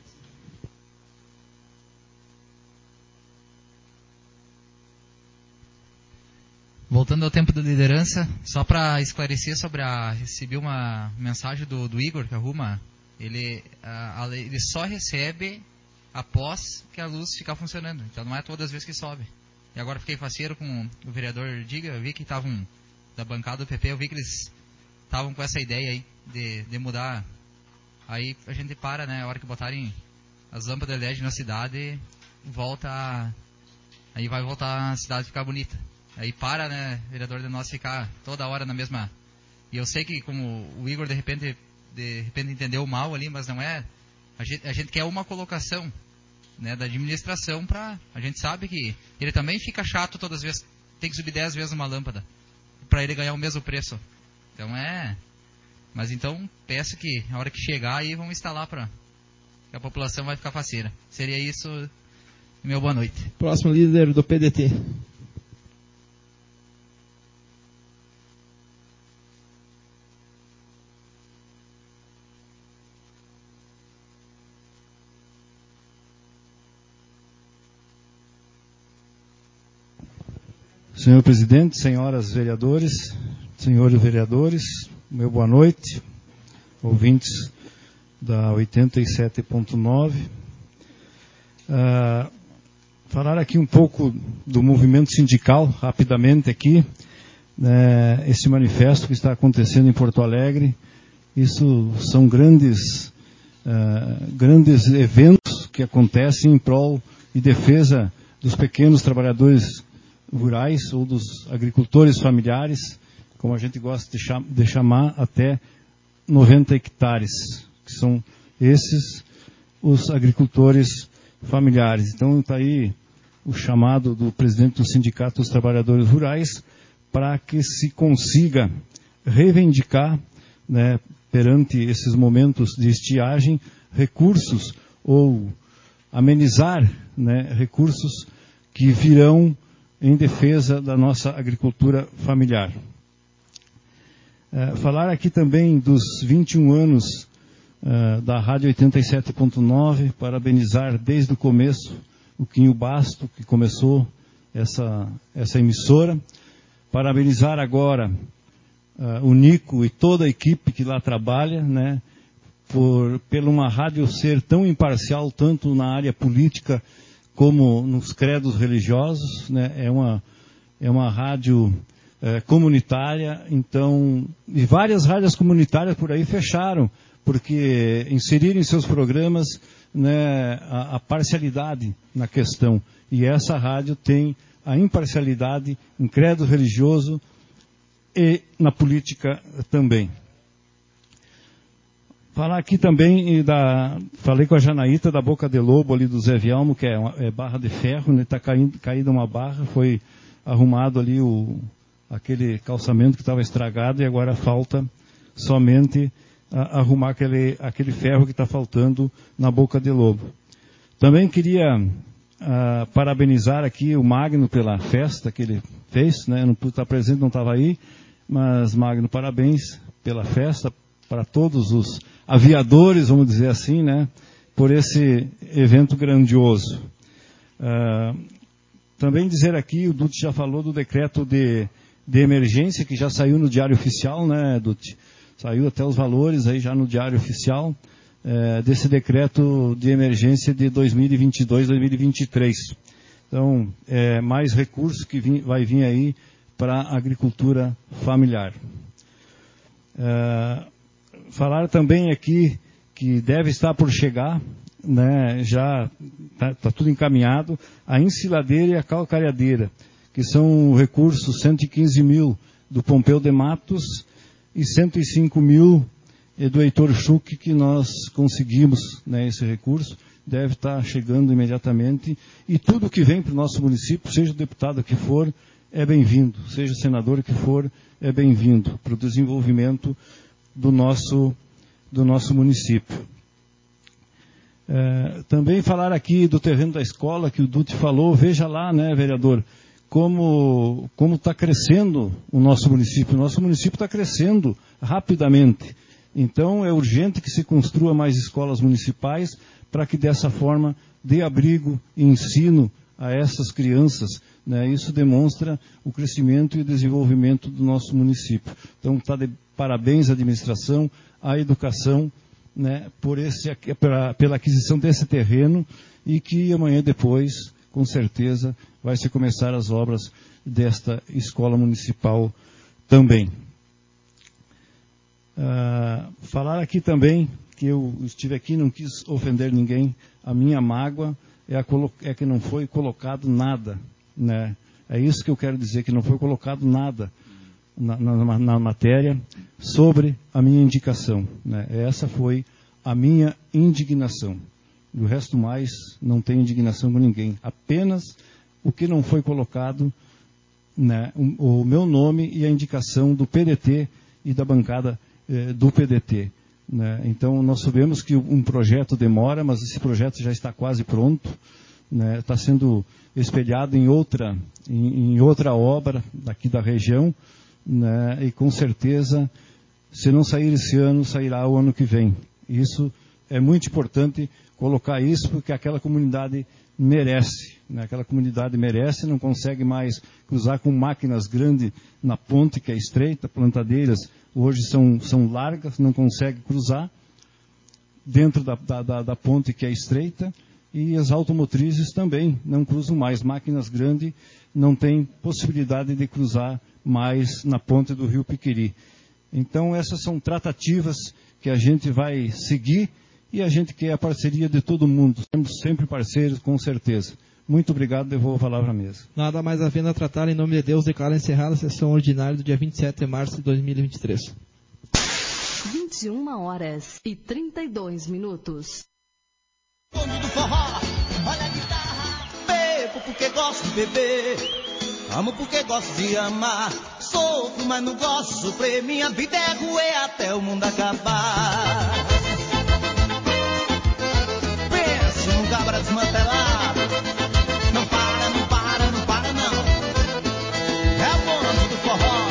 Voltando ao tempo da liderança, só para esclarecer sobre a... Recebi uma mensagem do, do Igor, que arruma. Ele, a, a, ele só recebe após que a luz ficar funcionando. Então não é todas as vezes que sobe. E agora fiquei faceiro com o vereador Diga. Eu vi que estavam, da bancada do P P, eu vi que eles estavam com essa ideia aí de, de mudar. Aí a gente para, né? A hora que botarem as lâmpadas L E D na cidade, volta a... Aí vai voltar a cidade ficar bonita. Aí para, né, vereador de nós ficar toda hora na mesma... E eu sei que como o Igor de repente, de repente entendeu mal ali, mas não é... A gente, a gente quer uma colocação, né, da administração pra... A gente sabe que ele também fica chato todas as vezes, tem que subir dez vezes uma lâmpada pra ele ganhar o mesmo preço. Então é... Mas então peço que a hora que chegar aí vamos instalar pra... Que a população vai ficar faceira. Seria isso, meu boa noite. Próximo líder do P D T. Senhor presidente, senhoras vereadores, senhores vereadores, meu boa noite, ouvintes da oitenta e sete ponto nove. Uh, falar aqui um pouco do movimento sindical, rapidamente aqui, né, esse manifesto que está acontecendo em Porto Alegre. Isso são grandes, uh, grandes eventos que acontecem em prol e defesa dos pequenos trabalhadores rurais ou dos agricultores familiares, como a gente gosta de, cham- de chamar, até noventa hectares, que são esses os agricultores familiares. Então está aí o chamado do presidente do Sindicato dos Trabalhadores Rurais para que se consiga reivindicar, né, perante esses momentos de estiagem, recursos ou amenizar, né, recursos que virão em defesa da nossa agricultura familiar. É, falar aqui também dos vinte e um anos uh, da Rádio oitenta e sete ponto nove, parabenizar desde o começo o Quinho Basto, que começou essa, essa emissora, parabenizar agora uh, o Nico e toda a equipe que lá trabalha, né, por, por uma rádio ser tão imparcial, tanto na área política como nos credos religiosos, né, é uma, é uma rádio é, comunitária, então, e várias rádios comunitárias por aí fecharam, porque inseriram em seus programas, né, a, a parcialidade na questão, e essa rádio tem a imparcialidade em credo religioso e na política também. Falar aqui também da... Falei com a Janaíta da Boca de Lobo, ali do Zé Vielmo, que é, uma, é barra de ferro, né? Está caída uma barra, foi arrumado ali o, aquele calçamento que estava estragado e agora falta somente a, arrumar aquele, aquele ferro que está faltando na Boca de Lobo. Também queria a, parabenizar aqui o Magno pela festa que ele fez, né? Não pude estar presente, não estava aí, mas Magno, parabéns pela festa, para todos os aviadores, vamos dizer assim, né, por esse evento grandioso. Uh, também dizer aqui, o Dutti já falou do decreto de, de emergência, que já saiu no Diário Oficial, né, Dutti? Saiu até os valores aí já no Diário Oficial, uh, desse decreto de emergência de dois mil e vinte e dois, dois mil e vinte e três. Então, é mais recursos que vim, vai vir aí para a agricultura familiar. Uh, Falar também aqui que deve estar por chegar, né, já está tá tudo encaminhado, a ensiladeira e a calcareadeira, que são recursos cento e quinze mil do Pompeu de Matos e cento e cinco mil do Heitor Schuch, que nós conseguimos, né, esse recurso, deve estar chegando imediatamente, e tudo que vem para o nosso município, seja o deputado que for, é bem-vindo, seja o senador que for, é bem-vindo para o desenvolvimento do nosso, do nosso município. É, também falar aqui do terreno da escola, que o Dutti falou, veja lá, né, vereador, como como está crescendo o nosso município. O nosso município está crescendo rapidamente. Então, é urgente que se construa mais escolas municipais para que, dessa forma, dê abrigo e ensino a essas crianças, né? Isso demonstra o crescimento e o desenvolvimento do nosso município. Então, está de parabéns à administração, à educação, né, por esse, pela, pela aquisição desse terreno, e que amanhã depois, com certeza, vai se começar as obras desta escola municipal também. Uh, falar aqui também, que eu estive aqui, não quis ofender ninguém, a minha mágoa é, a, é que não foi colocado nada, né? É isso que eu quero dizer, que não foi colocado nada na, na, na matéria sobre a minha indicação, né? Essa foi a minha indignação. Do resto mais, não tenho indignação com ninguém. Apenas o que não foi colocado, né, o, o meu nome e a indicação do P D T e da bancada eh, do P D T. Né? Então, nós sabemos que um projeto demora, mas esse projeto já está quase pronto, né? Está sendo espelhado em outra, em, em outra obra daqui da região, né? E com certeza, se não sair esse ano, sairá o ano que vem. Isso é muito importante colocar isso, porque aquela comunidade merece, né? Aquela comunidade merece, não consegue mais cruzar com máquinas grandes na ponte que é estreita, plantadeiras hoje são, são largas, não consegue cruzar dentro da, da, da ponte que é estreita, e as automotrizes também não cruzam mais. Máquinas grandes não têm possibilidade de cruzar mais na ponte do Rio Piquiri. Então, essas são tratativas que a gente vai seguir e a gente quer a parceria de todo mundo. Temos sempre parceiros, com certeza. Muito obrigado, devolvo a palavra à mesa. Nada mais havendo a tratar, em nome de Deus, declaro encerrada a sessão ordinária do dia vinte e sete de março de dois mil e vinte e três. vinte e uma horas e trinta e dois minutos. Bonde do forró, olha a guitarra. Bebo porque gosto de beber, amo porque gosto de amar. Sofro, mas não gosto de sofrer. Minha vida é roer até o mundo acabar. Pense num cabra desmantelado. Não para, não para, não para não. É o bonde do forró.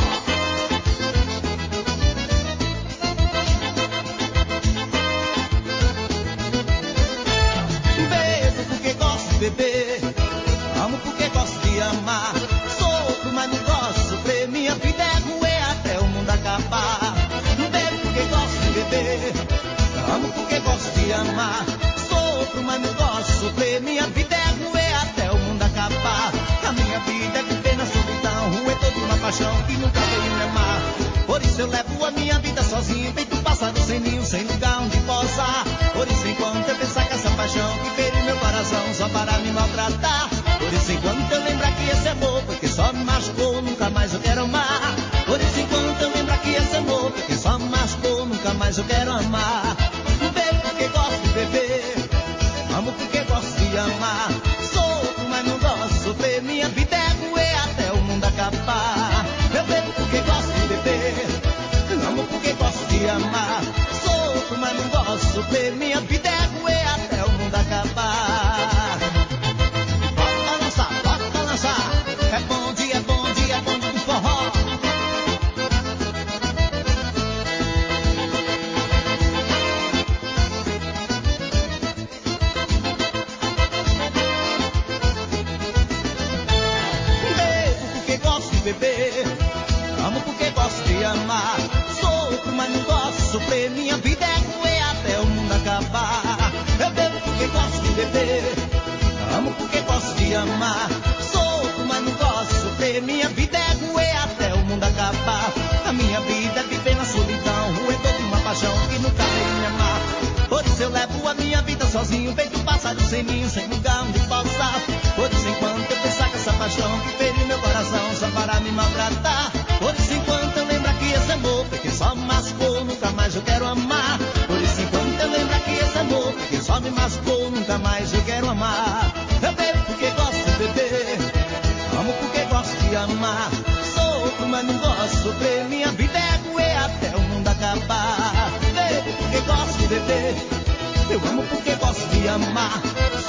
Bebo porque gosto de beber, amo porque gosto de amar. Sofro, mas não gosto de sofrer. Minha vida é roer até o mundo acabar. Bebo porque gosto de beber, amo porque gosto de amar. Sofro, mas não gosto de sofrer. Minha vida é roer até o mundo acabar. A minha vida é viver na solidão, roer toda uma paixão que nunca veio me amar. Por isso eu levo a minha vida sozinho, feito um pássaro sem ninho, sem lugar onde pousar. Por isso enquanto eu pensar que essa paixão que feriu meu coração só para me maltratar. Por isso enquanto eu lembrar que esse amor porque só me machucou, nunca mais eu quero amar. Por isso enquanto eu lembrar que esse amor porque só me machucou, nunca mais eu quero amar. Bebo porque gosto de beber, amo porque gosto de amar. Sofro, mas não gosto de sofrer. Minha vida é roer até o mundo acabar. Eu bebo porque gosto de beber, amo porque gosto de amar. Sofro, mas não gosto de sofrer. Minha vida é roer até o mundo acabar. Bota balançar, bota balançar. É bom dia, é bom dia, é bom dia do forró. Bebo porque gosto de beber, amo porque gosto de amar. Sofro, mas não gosto de sofrer. Minha vida é roer até o mundo acabar. Eu bebo porque gosto de beber, amo porque gosto de amar. Sofro, mas não gosto de sofrer. Minha vida é roer até o mundo acabar. A minha vida é viver na solidão, roer toda uma paixão que nunca veio me amar. Por isso eu levo a minha vida sozinho, feito um pássaro sem ninho, sem lugar onde pousar. Por isso enquanto eu pensar que essa paixão que feriu meu coração só para me maltratar. Por isso enquanto eu lembrar que esse amor porque só me machucou, nunca mais eu quero amar. Por isso enquanto eu lembrar que esse amor porque só me machucou, nunca mais eu quero amar. Eu bebo porque gosto de beber, amo porque gosto de amar. Sofro, mas não gosto de sofrer. Minha vida é roer até o mundo acabar. Bebo porque gosto de beber, eu amo porque gosto de amar.